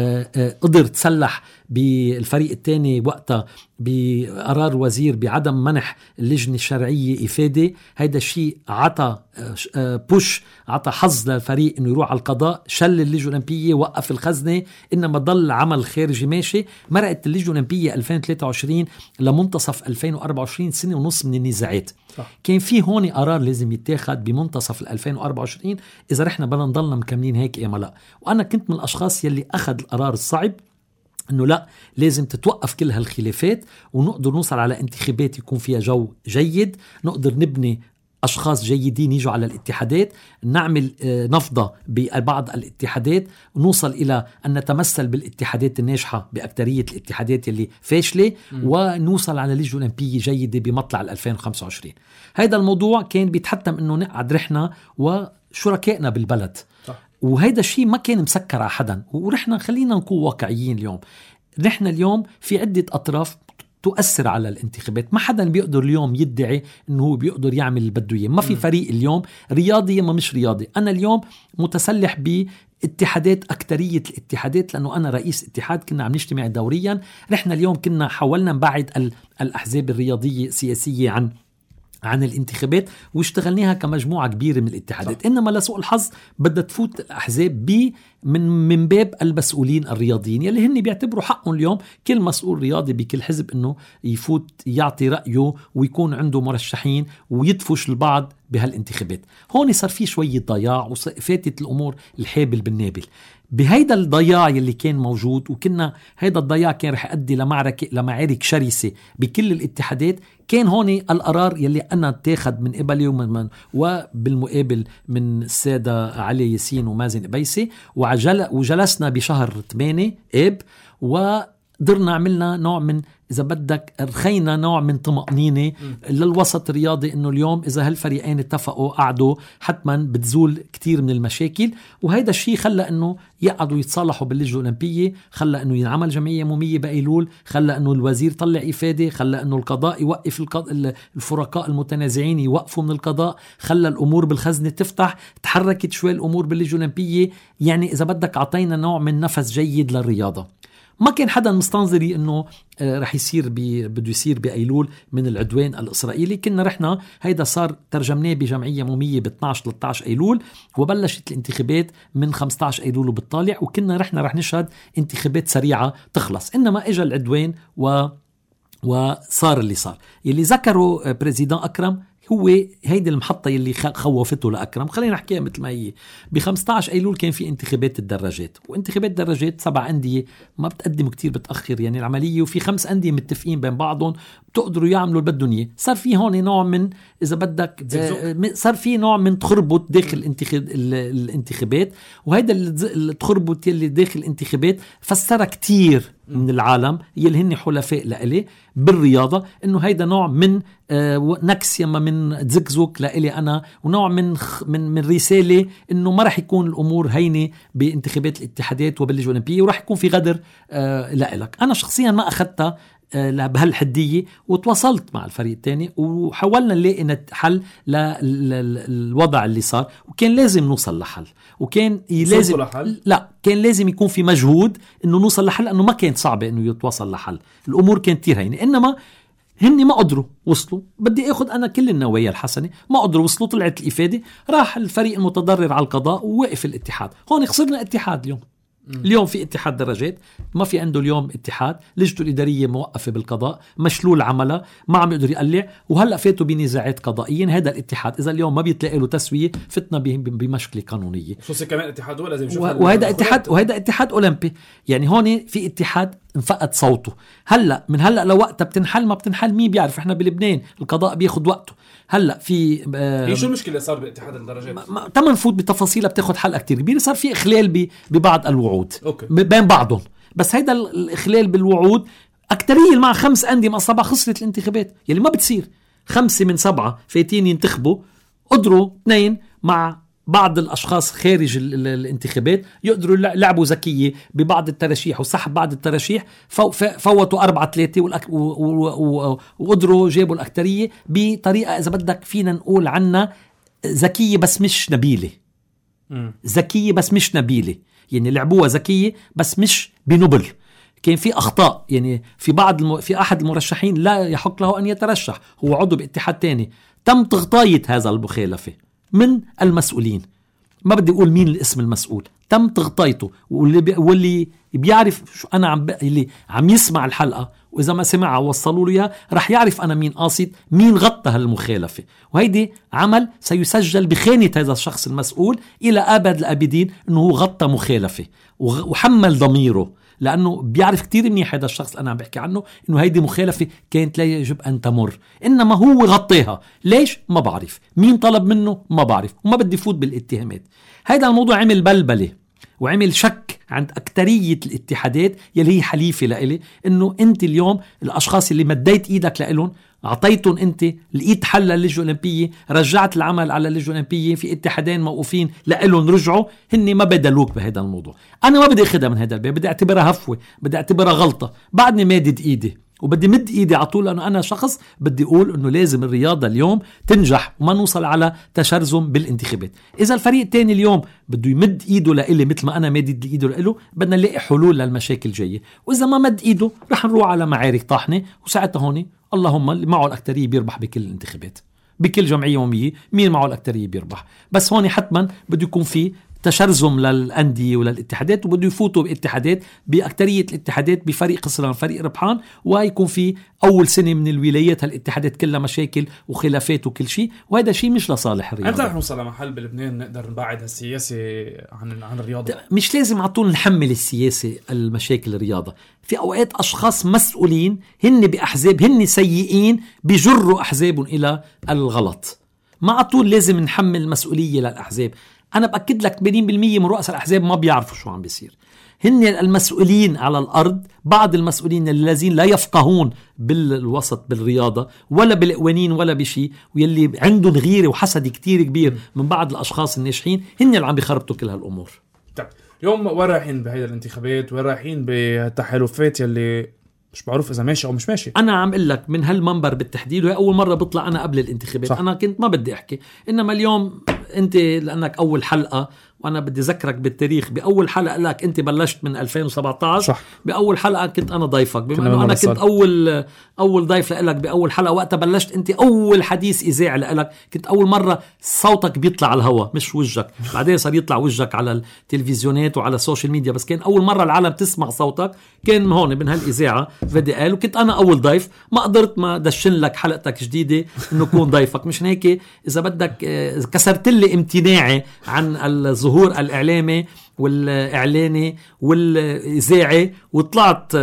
قدر تسلح بالفريق الثاني وقتها بقرار وزير بعدم منح اللجنة الشرعية إفادة. هيدا الشيء عطى بوش، عطى حظ للفريق انه يروح على القضاء، شل اللجنة الأولمبية، وقف الخزنة، انما ضل عمل خارجي ماشي. مرقت اللجنة الأولمبية 2023 لمنتصف 2024 سنة ونص من النزاعات. صح. كان في هون قرار لازم يتاخد بمنتصف 2024 اذا رحنا بدنا نضلنا مكملين هيك يا ملا. وانا كنت من الاشخاص يلي اخذ القرار الصعب انه لا، لازم تتوقف كل هالخلافات ونقدر نوصل على انتخابات يكون فيها جو جيد، نقدر نبني أشخاص جيدين يجوا على الاتحادات، نعمل نفضة ببعض الاتحادات، ونوصل إلى أن نتمثل بالاتحادات الناجحة بأكترية الاتحادات اللي فاشلة، ونوصل على لجنة أولمبية جيدة بمطلع 2025. هذا الموضوع كان بيتحتم أنه نقعد رحنا وشركائنا بالبلد. وهذا الشيء ما كان مسكر على حدا، ورحنا خلينا نكون واقعيين. اليوم نحن اليوم في عدة أطراف تؤثر على الانتخابات. ما حدا بيقدر اليوم يدعي انه هو بيقدر يعمل اللي بده اياه. ما في فريق اليوم رياضي ما مش رياضي. انا اليوم متسلح باتحادات، اكترية الاتحادات، لانه انا رئيس اتحاد. كنا عم نجتمع دوريا. رحنا اليوم كنا حاولنا نبعد الاحزاب الرياضية السياسية عن الانتخابات، واشتغلناها كمجموعة كبيرة من الاتحادات. صح. إنما لسوء الحظ بدها تفوت الأحزاب من باب المسؤولين الرياضيين يلي هن بيعتبروا حقهم اليوم كل مسؤول رياضي بكل حزب إنه يفوت يعطي رأيه ويكون عنده مرشحين ويدفش البعض بهالانتخابات. هون صار في شوية ضياع وفاتت الأمور الحابل بالنابل. بهيدا الضياع يلي كان موجود، وكنا هيدا الضياع كان رح يؤدي لمعارك شرسة بكل الاتحادات. كان هون القرار يلي أنا اتاخد من قبلي وبالمقابل من السادة علي ياسين ومازن قبيسي، وجلسنا بشهر 8 آب، وقدرنا عملنا نوع من، إذا بدك رخينا نوع من طمأنينة للوسط الرياضي، إنه اليوم إذا هالفريقين اتفقوا قعدوا حتما بتزول كتير من المشاكل. وهيدا الشيء خلى إنه يقعدوا يتصالحوا باللجنة الأولمبية، خلى إنه ينعمل جمعية عمومية بأيلول، خلى إنه الوزير طلع إفادة، خلى إنه القضاء يوقف الفرقاء المتنازعين يوقفوا من القضاء، خلى الأمور بالخزنة تفتح، تحركت شوي الأمور باللجنة الأولمبية. يعني إذا بدك عطينا نوع من نفس جيد للرياضة. ما كان حدا مستنظري انه رح يصير بده يصير بأيلول من العدوان الإسرائيلي. كنا رحنا، هيدا صار ترجمناه بجمعية عمومية ب 12-13 أيلول، وبلشت الانتخابات من 15 أيلول وبالطالع، وكنا رح نشهد انتخابات سريعة تخلص. إنما إجا العدوان وصار اللي صار. يلي ذكره بريزيدان أكرم هو هيدي المحطة يلي خوفته لأكرم. خلينا نحكيها مثل ما هي. ب15 أيلول كان في انتخابات الدراجات، وانتخابات الدراجات 7 أندية ما بتقدم كتير، بتأخر يعني العملية، وفي 5 أندية متفقين بين بعضهم بتقدروا يعملوا اللي بدهم اياه. صار في هون نوع من، إذا بدك صار في نوع من تخربط داخل الانتخابات. وهيدا التخربط يلي داخل الانتخابات فسر كتير من العالم يلي هن حلفاء لإلي بالرياضة إنه هيدا نوع من نكس، يما من تزكزك لإلي أنا، ونوع من رسالة إنه ما رح يكون الأمور هينة بانتخابات الاتحادات وباللجنة الأولمبية، ورح يكون في غدر لإلك. أنا شخصيا ما أخذتها بهالحدية، وتواصلت مع الفريق الثاني وحاولنا نلاقي حل للوضع اللي صار، وكان لازم نوصل لحل، وكان لازم كان لازم يكون في مجهود انه نوصل لحل، لانه ما كانت صعبة انه يتواصل لحل. الامور كانت كتير هينة، انما هني ما قدروا وصلوا. بدي اخذ انا كل النوايا الحسنة، ما قدروا وصلوا، طلعت الإفادة، راح الفريق المتضرر على القضاء ووقف الاتحاد. هون خسرنا اتحاد. اليوم في اتحاد دراجات ما في عنده اليوم اتحاد، لجنته الإدارية موقفة بالقضاء، مشلول عملها، ما عم يقدر يقلع، وهلأ فاتوا بنزاعات قضائيين. هذا الاتحاد إذا اليوم ما بيتلاقي له تسوية فتنا بمشكلة قانونية. خصوصي كمان اتحاد لازم وهذا اتحاد أولمبي. يعني هون في اتحاد انفقد صوته. هلا من هلا لوقتها بتنحل ما بتنحل مين بيعرف، احنا بلبنان القضاء بياخد وقته. هلا في هي شو المشكله صار باتحاد الدرجات؟ ما نفوت بتفاصيلها، بتاخد حلقه كتير كبيره. صار في اخلال ببعض الوعود أوكي. بين بعضهم، بس هيدا الاخلال بالوعود أكترية مع 5 أندية مع 7 خسرت الانتخابات يلي ما بتصير. 5 من 7 فايتين ينتخبوا، قدروا 2 مع بعض الأشخاص خارج الانتخابات يقدروا لعبوا ذكية ببعض الترشيح وسحب بعض الترشيح، فوتوا 4-3 وقدروا جابوا الأكترية بطريقة إذا بدك فينا نقول عنها ذكية بس مش نبيلة. ذكية بس مش نبيلة، يعني لعبوها ذكية بس مش بنبل. كان في أخطاء، يعني في أحد المرشحين لا يحق له أن يترشح، هو عضو باتحاد تاني، تم تغطية هذا المخالفة من المسؤولين. ما بدي أقول مين الاسم المسؤول، تم تغطيته. واللي بيعرف شو أنا اللي عم يسمع الحلقة وإذا ما سمعها وصلوا له إياه رح يعرف أنا مين قاصد، مين غطى هالمخالفة. وهيدي عمل سيسجل بخانة هذا الشخص المسؤول إلى أبد الأبدين أنه هو غطى مخالفة وحمل ضميره، لأنه بيعرف كتير منيح هذا الشخص أنا عم بحكي عنه أنه هيدي مخالفة كانت لا يجب أن تمر، إنما هو غطيها. ليش؟ ما بعرف. مين طلب منه؟ ما بعرف، وما بدي فوت بالاتهامات. هيدا الموضوع عمل بلبلة وعمل شك عند أكترية الاتحادات يلي هي حليفة لإلي، إنه أنت اليوم الأشخاص اللي مديت إيدك لإلهم أعطيتهم، أنت لقيت حل للجنة الأولمبية، رجعت العمل على اللجنة الأولمبية، في اتحادين موقوفين لإلهم رجعوا، هني ما بدلوك بهذا الموضوع. أنا ما بدي أخدها من هذا الباب، بدي أعتبرها هفوة، بدي أعتبرها غلطة. بعدني مادد إيدي وبدي مد إيدي على طول، لأنه أنا شخص بدي أقول أنه لازم الرياضة اليوم تنجح وما نوصل على تشرذم بالانتخابات. إذا الفريق الثاني اليوم بده يمد إيده لإلي مثل ما أنا مادد إيده لإله، بدنا نلاقي حلول للمشاكل جاية. وإذا ما مد إيده رح نروح على معارك طاحنة، وساعتها هوني اللهم اللي معه الأكترية بيربح بكل الانتخابات، بكل جمعية يومية مين معه الأكترية بيربح. بس هوني حتما بده يكون في تشرذم للأندية وللاتحادات، وبده يفوتوا باتحادات بأكترية الاتحادات بفريق خسران فريق ربحان، ويكون في أول سنة من الولايات هالاتحادات كلها مشاكل وخلافات وكل شيء، وهذا شيء مش لصالح الرياضة. أنت رح نوصل لمحل بلبنان نقدر نبعد هالسياسة عن الرياضة؟ مش لازم على طول نحمل السياسة المشاكل الرياضة. في أوقات أشخاص مسؤولين هن بأحزاب هن سيئين بيجروا أحزابهم إلى الغلط، ما على طول لازم نحمل مسؤولية للأحزاب. أنا بأكد لك 80% من رؤساء الأحزاب ما بيعرفوا شو عم بيصير. هن المسؤولين على الأرض، بعض المسؤولين الذين لا يفقهون بالوسط بالرياضة ولا بالقوانين ولا بشيء، ويلي عندهم غيرة وحسد كتير كبير من بعض الأشخاص الناجحين، هن اللي عم بيخربطوا كل هالأمور. طيب اليوم وين رايحين بهيدا الانتخابات؟ وين رايحين بالتحالفات يلي مش بعرف إذا ماشي أو مش ماشي؟ أنا عم أقول لك من هالمنبر بالتحديد، وهي أول مرة بطلع أنا قبل الانتخابات. صح. أنا كنت ما بدي أحكي، إنما اليوم أنت لأنك أول حلقة وأنا بدي أذكرك بالتاريخ، بأول حلقة لك أنت بلشت من 2017. صح. بأول حلقة كنت أنا ضيفك، بما أنه أنا كنت أول ضيف لك بأول حلقة. وقتها بلشت أنت أول حديث إذاعي لك، كنت أول مرة صوتك بيطلع على الهواء مش وجهك، بعدين صار يطلع وجهك على التلفزيونات وعلى السوشيال ميديا، بس كان أول مرة العالم تسمع صوتك كان هون من هالإذاعة فيدي قال، وكنت أنا أول ضيف. ما قدرت ما دشن لك حلقتك جديدة إنه كون ضيفك، مش هيك إذا بدك كسرت لي امتناعي عن الظهور الإعلامي والإعلاني والإذاعي، وطلعت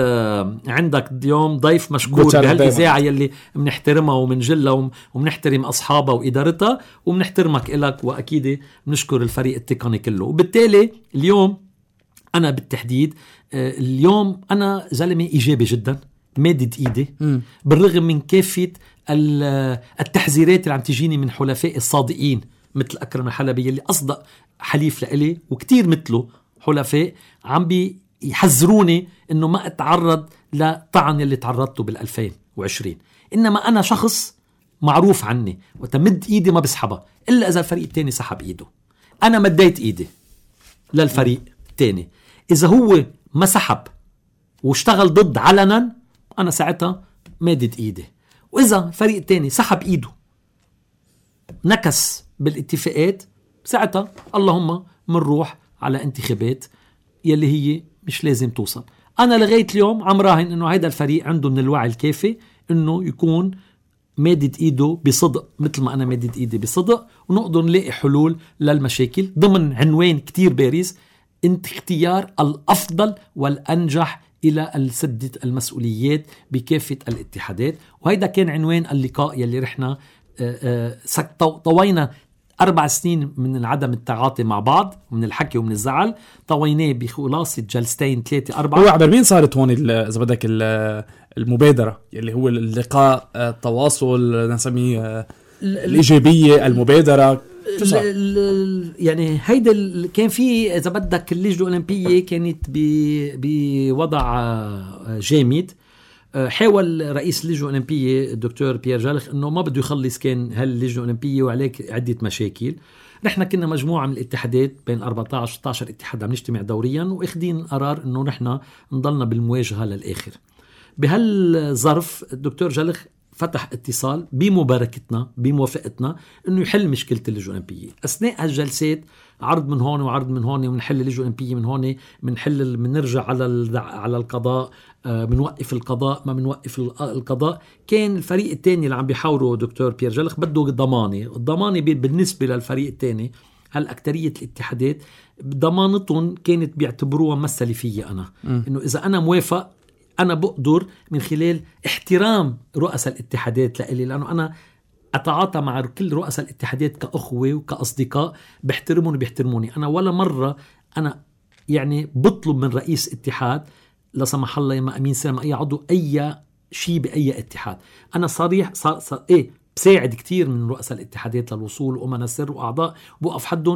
عندك اليوم ضيف مشكور بهالإذاعة يلي منحترمها ومنجلها ومنحترم أصحابها وإدارتها ومنحترمك إلك، وأكيد منشكر الفريق التقني كله. وبالتالي اليوم أنا بالتحديد اليوم أنا زلمة إيجابي جدا، مادد إيدي بالرغم من كافة التحذيرات اللي عم تجيني من حلفاء الصادقين مثل أكرم الحلبي اللي أصدق حليف لإلي، وكتير مثله حلفاء عم بيحذروني إنه ما أتعرض لطعن اللي تعرضته بال2020. إنما أنا شخص معروف عني وتمد إيدي ما بسحبها إلا إذا الفريق التاني سحب إيده. أنا مديت إيدي للفريق التاني، إذا هو ما سحب واشتغل ضد علنا أنا ساعتها مادد إيدي. وإذا الفريق التاني سحب إيده نكس بالاتفاقات، ساعتها اللهم منروح على انتخابات يلي هي مش لازم توصل. أنا لغاية اليوم عم راهن إنه هيدا الفريق عنده من الوعي الكافي إنه يكون مادد إيده بصدق مثل ما أنا مادد إيدي بصدق، ونقدر نلاقي حلول للمشاكل ضمن عنوان كتير بارز: انت اختيار الأفضل والأنجح إلى سدة المسؤوليات بكافة الاتحادات. وهذا كان عنوان اللقاء يلي رحنا طوينا 4 سنين من عدم التعاطي مع بعض، من الحكي ومن الزعل، طويناه بخلاصة جلستين 3-4. هو عبر مين صارت هون إذا بدك المبادرة اللي هو اللقاء، التواصل نسميه الإيجابية، المبادرة يعني هيدا كان في إذا بدك اللجنة الأولمبية كانت بوضع جامد. حاول رئيس اللجنة الأولمبية الدكتور بيير جالخ أنه ما بده يخلص كان هاللجنة الأولمبية وعليك عدة مشاكل. نحن كنا مجموعة من الاتحادات بين 14-16 اتحاد عم نجتمع دوريا وإخدين قرار أنه نحن نضلنا بالمواجهة للآخر. بهالظرف الدكتور جالخ فتح اتصال بمباركتنا بموافقتنا انه يحل مشكله اللجنه الاولمبيه. اثناء هالجلسات عرض من هون وعرض من هون، ونحل اللجنه الاولمبيه من هون، بنرجع على القضاء، بنوقف القضاء، ما بنوقف القضاء. كان الفريق الثاني اللي عم بيحاوره دكتور بيير جالخ بده الضمانه بالنسبه للفريق الثاني. هالأكترية الاتحادات ضمانتهم كانت بيعتبروها مسألة فيا أنا، إنه إذا أنا موافق أنا بقدر من خلال احترام رؤساء الاتحادات لإلي، لأنه أنا أتعاطى مع كل رؤساء الاتحادات كأخوة وكأصدقاء، بحترمهم وبيحترموني. أنا ولا مرة أنا يعني بطلب من رئيس اتحاد لا سمح الله ما أمين سلام أي عضو أي شيء بأي اتحاد. أنا صريح بساعد كتير من رؤساء الاتحادات للوصول وأمنا سر وأعضاء، بوقف حدهم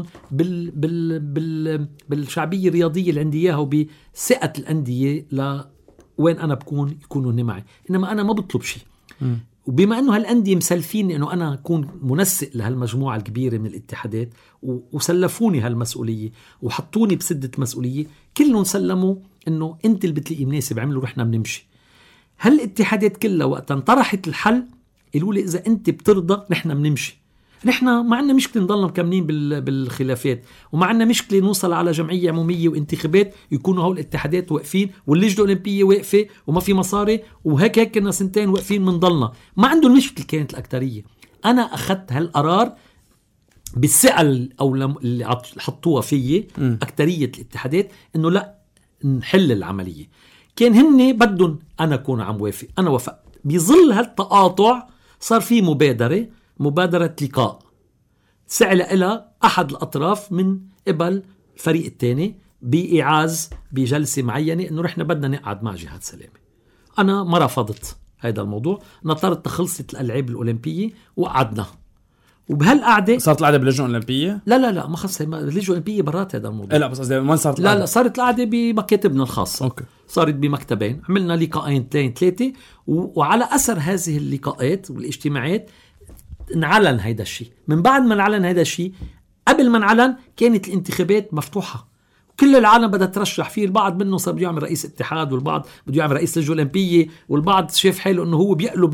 بالشعبية الرياضية اللي عندي إياها وبثقة الأندية وين أنا بكون يكونوا معي. إنما أنا ما بطلب شيء. وبما أنه هالأندية مسلفين أنه أنا أكون منسق لهالمجموعة الكبيرة من الاتحادات وسلفوني هالمسؤولية وحطوني بسدة مسؤولية، كلهم سلموا أنه أنت اللي بتلاقي مناسب عملوا رحنا بنمشي. هالاتحادات كلها وقت انطرحت الحل قالوا لي إذا أنت بترضى نحنا بنمشي. نحن ما عندنا مشكلة نضلنا مكملين بالخلافات، وما عندنا مشكلة نوصل على جمعية عمومية وانتخابات يكونوا هول الاتحادات واقفين واللجنة الأولمبية واقفة وما في مصاري، وهيك كنا 2 سنين واقفين منضلنا. ما عنده المشكلة كانت الأكترية. أنا أخذت هالقرار بالثقة أو اللي حطوها فيي أكترية الاتحادات إنه لا نحل العملية. كان هني بدهم أنا أكون عم وافق، أنا وافقت. بظل هالتقاطع صار في مبادرة لقاء سعى لها أحد الأطراف من قبل الفريق الثاني بإعاز بجلسة معينة إنه رحنا بدنا نقعد مع جهاد سلامة. أنا ما رفضت هذا الموضوع، نطرت تخلصت الألعاب الأولمبية وقعدنا. وبهالقعدة صارت القعدة باللجنة الأولمبية؟ لا ما خلص اللجنة الأولمبية برات هذا الموضوع. لا بس قصدي ما صارت القعدة. لا صارت القعدة بمكاتبنا الخاصة. أوكي. صارت بمكتبين، عملنا لقاءين 2-3 وعلى أثر هذه اللقاءات والاجتماعات انعلن هيدا الشيء. من بعد ما انعلن هيدا الشيء، قبل ما انعلن كانت الانتخابات مفتوحة وكل العالم بدها ترشح فيه. البعض منه صار بده يعمل رئيس اتحاد، والبعض بده يعمل رئيس لجنة الأولمبية، والبعض شاف حاله انه هو بيقلب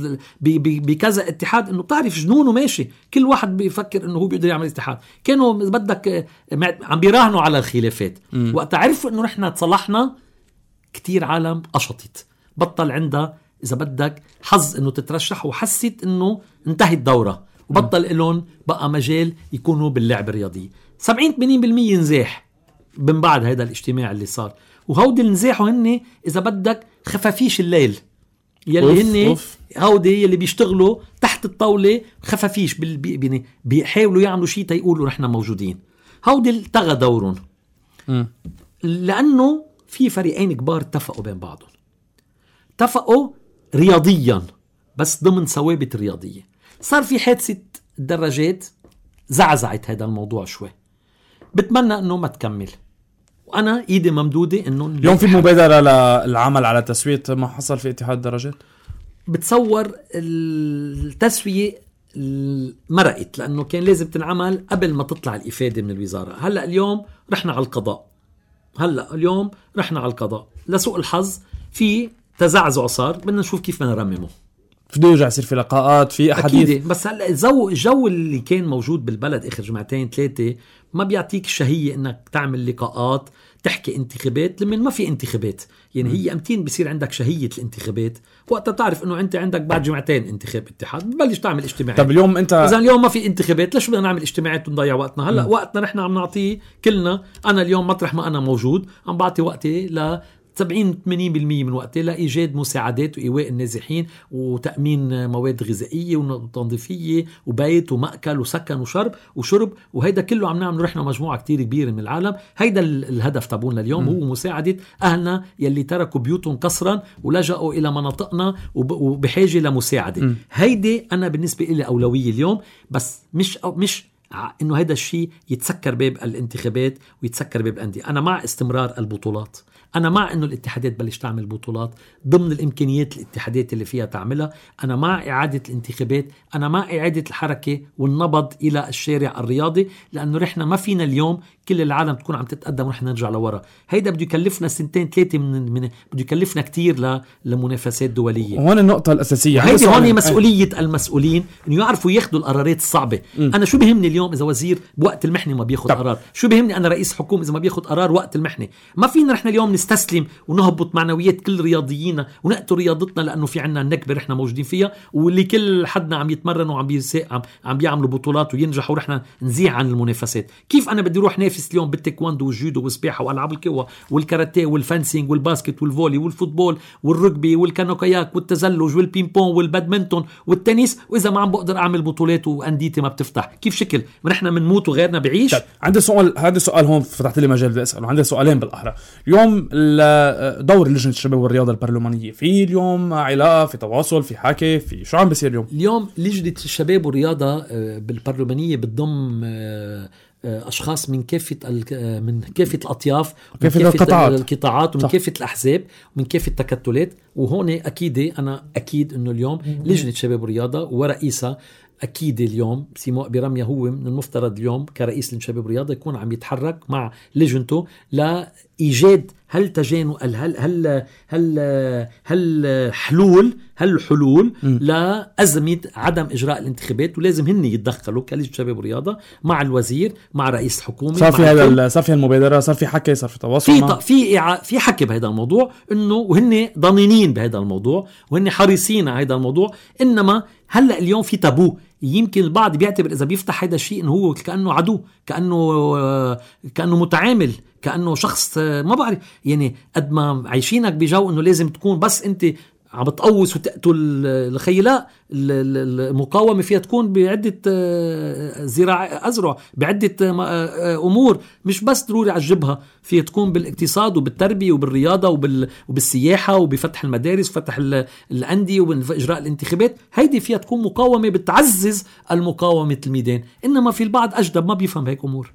بكذا اتحاد، انه بتعرف جنونه ماشي، كل واحد بيفكر انه هو بيقدر يعمل اتحاد. كانوا بدك عم بيراهنوا على الخلافات. وقت عرفوا انه نحن تصلحنا كتير عالم قشطت، بطل عندها إذا بدك حظ إنه تترشح، وحسيت إنه انتهت الدورة وبطل إلون بقى مجال يكونوا باللعب الرياضي. 70-80% نزاح من بعد هذا الاجتماع اللي صار. وهودي النزاحوا هن إذا بدك خفافيش الليل يلي هن هودي يلي بيشتغلوا تحت الطاولة خفافيش بيحاولوا يعملوا شيء تيقولوا نحن موجودين. هودي التغى دورهم لأنه في فريقين كبار اتفقوا بين بعضهم، اتفقوا رياضيا بس ضمن ثوابت رياضية. صار في حادثة الدراجات زعزعت هذا الموضوع شوي. بتمنى انه ما تكمل، وانا ايدي ممدودة انه اليوم في مبادرة للعمل على تسوية ما حصل في اتحاد الدراجات. بتصور التسوية مرقت لانه كان لازم تنعمل قبل ما تطلع الافادة من الوزارة. هلأ اليوم رحنا على القضاء، لسوء الحظ في تزعزع صار، بدنا نشوف كيف بدنا نرممه. بده يرجع يصير في لقاءات في أحاديث أكيد. بس هلا الجو اللي كان موجود بالبلد آخر 2-3 ما بيعطيك الشهية إنك تعمل لقاءات تحكي انتخابات لمن ما في انتخابات. يعني هي أمتين بيصير عندك شهية الانتخابات وقتها تعرف إنه أنت عندك بعد 2 انتخاب اتحاد ببلش تعمل اجتماعات. طب اليوم أنت إذا اليوم ما في انتخابات ليش بدنا نعمل اجتماعات ونضيع وقتنا؟ هلا وقتنا نحن عم نعطيه كلنا. أنا اليوم مطرح ما أنا موجود عم بعطي وقتي 70-80% من وقتها لإيجاد مساعدات وإيواء النازحين وتأمين مواد غذائية وتنظيفية وبيت ومأكل وسكن وشرب وهيدا كله عم نعمل رحنا مجموعة كتير كبيرة من العالم. هيدا الهدف تابونا اليوم هو مساعدة أهلنا يلي تركوا بيوتهم كسرا ولجأوا إلى مناطقنا وبحاجة لمساعدة. هيدي أنا بالنسبة إلي أولوية اليوم، بس مش إنه هذا الشيء يتسكر باب الانتخابات ويتسكر باب الأندية. أنا مع استمرار البطولات، أنا مع إنه الاتحادات بلش تعمل بطولات ضمن الإمكانيات الاتحادات اللي فيها تعملها. أنا مع إعادة الانتخابات، أنا مع إعادة الحركة والنبض إلى الشارع الرياضي، لأنه رحنا ما فينا اليوم كل العالم تكون عم تتقدم ورحنا نرجع لورا. هيدا بده يكلفنا 2-3 بده يكلفنا كتير لمنافسات دولية. وهون النقطة الأساسية، هيدي هون مسؤولية المسؤولين إنه يعرفوا ياخدوا القرارات الصعبة. أنا شو بهمني اليوم إذا وزير بوقت المحنة ما بياخد قرار؟ شو بهمني أنا رئيس حكومة إذا ما بياخد قرار وقت المحنة؟ ما فينا رحنا اليوم نستسلم ونهبط معنويات كل رياضيينا ونقتل رياضتنا لأنه في عنا النكبة رحنا موجودين فيها، واللي كل حدنا عم يتمرن وعم بيعملوا بطولات وينجحوا ورحنا نزيع عن المنافسات. كيف أنا بدي روح نافس اليوم بالتايكواندو والجودو والسباحة وألعاب القوى والكاراتيه والفانسينج والباسكت والفولي والفوتبول والرugby والكانوكاياك والتزلج والبينبون والبادمنتون والتنس، وإذا ما عم بقدر أعمل بطولات وأنديتي ما بتفتح؟ كيف شكل نحن منموت وغيرنا بعيش؟ عندي سؤال، هذا سؤال هون فتحت لي مجال بدي أسأله. عندي سؤالين بالأحرى. اليوم دور لجنة الشباب والرياضة البرلمانية، في اليوم علاقة، في تواصل، في حكي، في شو عم بيصير اليوم لجنة الشباب والرياضة بالبرلمانية بتضم أشخاص من كافة الأطياف ومن كافة القطاعات ومن كافة الأحزاب ومن كافة التكتلات. وهون أنا أكيد إنه اليوم لجنة الشباب والرياضة ورئيسها أكيد اليوم سيماء برمية هو من المفترض اليوم كرئيس للشباب والرياضة يكون عم يتحرك مع لجنته لإيجاد حلول لأزمة عدم إجراء الانتخابات. ولازم هن يتدخلوا كلجنة شباب والرياضة مع الوزير مع رئيس الحكومة. صار في المبادرة، صار في حكي، صار في تواصل، في حكي بهذا الموضوع، إنه وهن ضامنين بهذا الموضوع وهن حريصين على هذا الموضوع. إنما هلأ اليوم في تابو، يمكن البعض بيعتبر إذا بيفتح هذا الشيء إنه هو كأنه عدو، كأنه متعامل، كأنه شخص ما بعرف يعني. قد ما عايشينك بجو إنه لازم تكون بس أنت عم بتقوس وتقتل الخيلاء، المقاومة فيها تكون بعدة أزرع بعدة أمور، مش بس ضروري على الجبهة، فيها تكون بالاقتصاد وبالتربية وبالرياضة وبالسياحة وبفتح المدارس وفتح الأندية وإجراء الانتخابات. هيدي فيها تكون مقاومة بتعزز المقاومة الميدان. إنما في البعض أجدب ما بيفهم هيك أمور.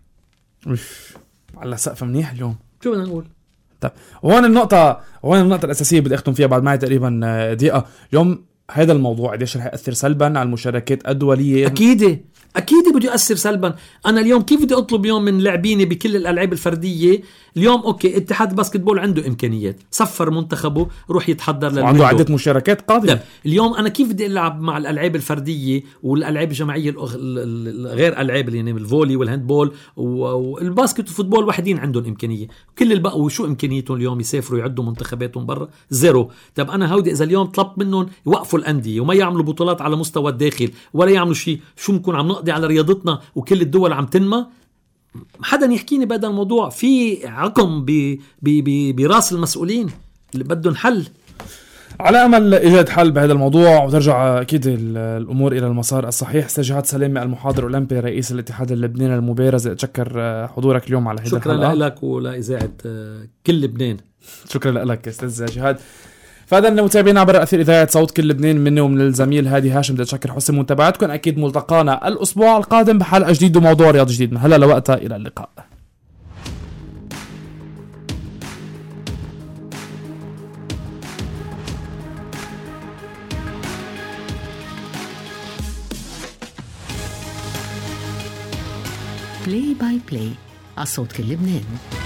على سقف منيح اليوم. شو بدنا نقول؟ طيب وهون النقطة الأساسية بدي أختم فيها بعد معي تقريبا دقيقة. اليوم هذا الموضوع قديش رح يأثر سلبا على المشاركات الدولية؟ أكيد بده يأثر سلبا. أنا اليوم كيف بدي أطلب يوم من لاعبيني بكل الألعاب الفردية اليوم أوكي اتحاد الباسكتبول عنده إمكانيات، سفر منتخبه روح يتحضر وعنده عدة مشاركات قادمة. اليوم أنا كيف بدي ألعب مع الألعاب الفردية والألعاب الجماعية غير ألعاب يعني الفولي والهاندبول والباسكت والفوتبول وحدين عندهم إمكانية، كل البقوا شو إمكانيتهم اليوم؟ يسافروا يعدوا منتخباتهم برا؟ زيرو. طب أنا هودي إذا اليوم طلبت منهم يوقفوا الأندية وما يعملوا بطولات على مستوى الداخل ولا يعملوا شيء، شو مكون عم نقضي على رياضتنا وكل الدول عم تنمى؟ حدا يحكيني بهذا الموضوع. في عقم براس المسؤولين اللي بدهم حل. على أمل إيجاد حل بهذا الموضوع وترجع أكيد الأمور إلى المسار الصحيح. أستاذ جهاد سلامة المحاضر الأولمبي رئيس الاتحاد اللبناني للمبارزة، أتشكر حضورك اليوم على هذا الحلقة. شكرا لك ولإذاعة كل لبنان. شكرا لك أستاذ جهاد. فهذا المتابعين عبر أثير إذاعة صوت كل لبنان، مني ومن الزميل هادي هاشم. بدي أتشكر حسن متابعتكم. أكيد ملتقانا الأسبوع القادم بحلقة جديدة وموضوع رياضي جديد. من هلا لوقتها إلى اللقاء. بلاي باي بلاي على صوت كل لبنان.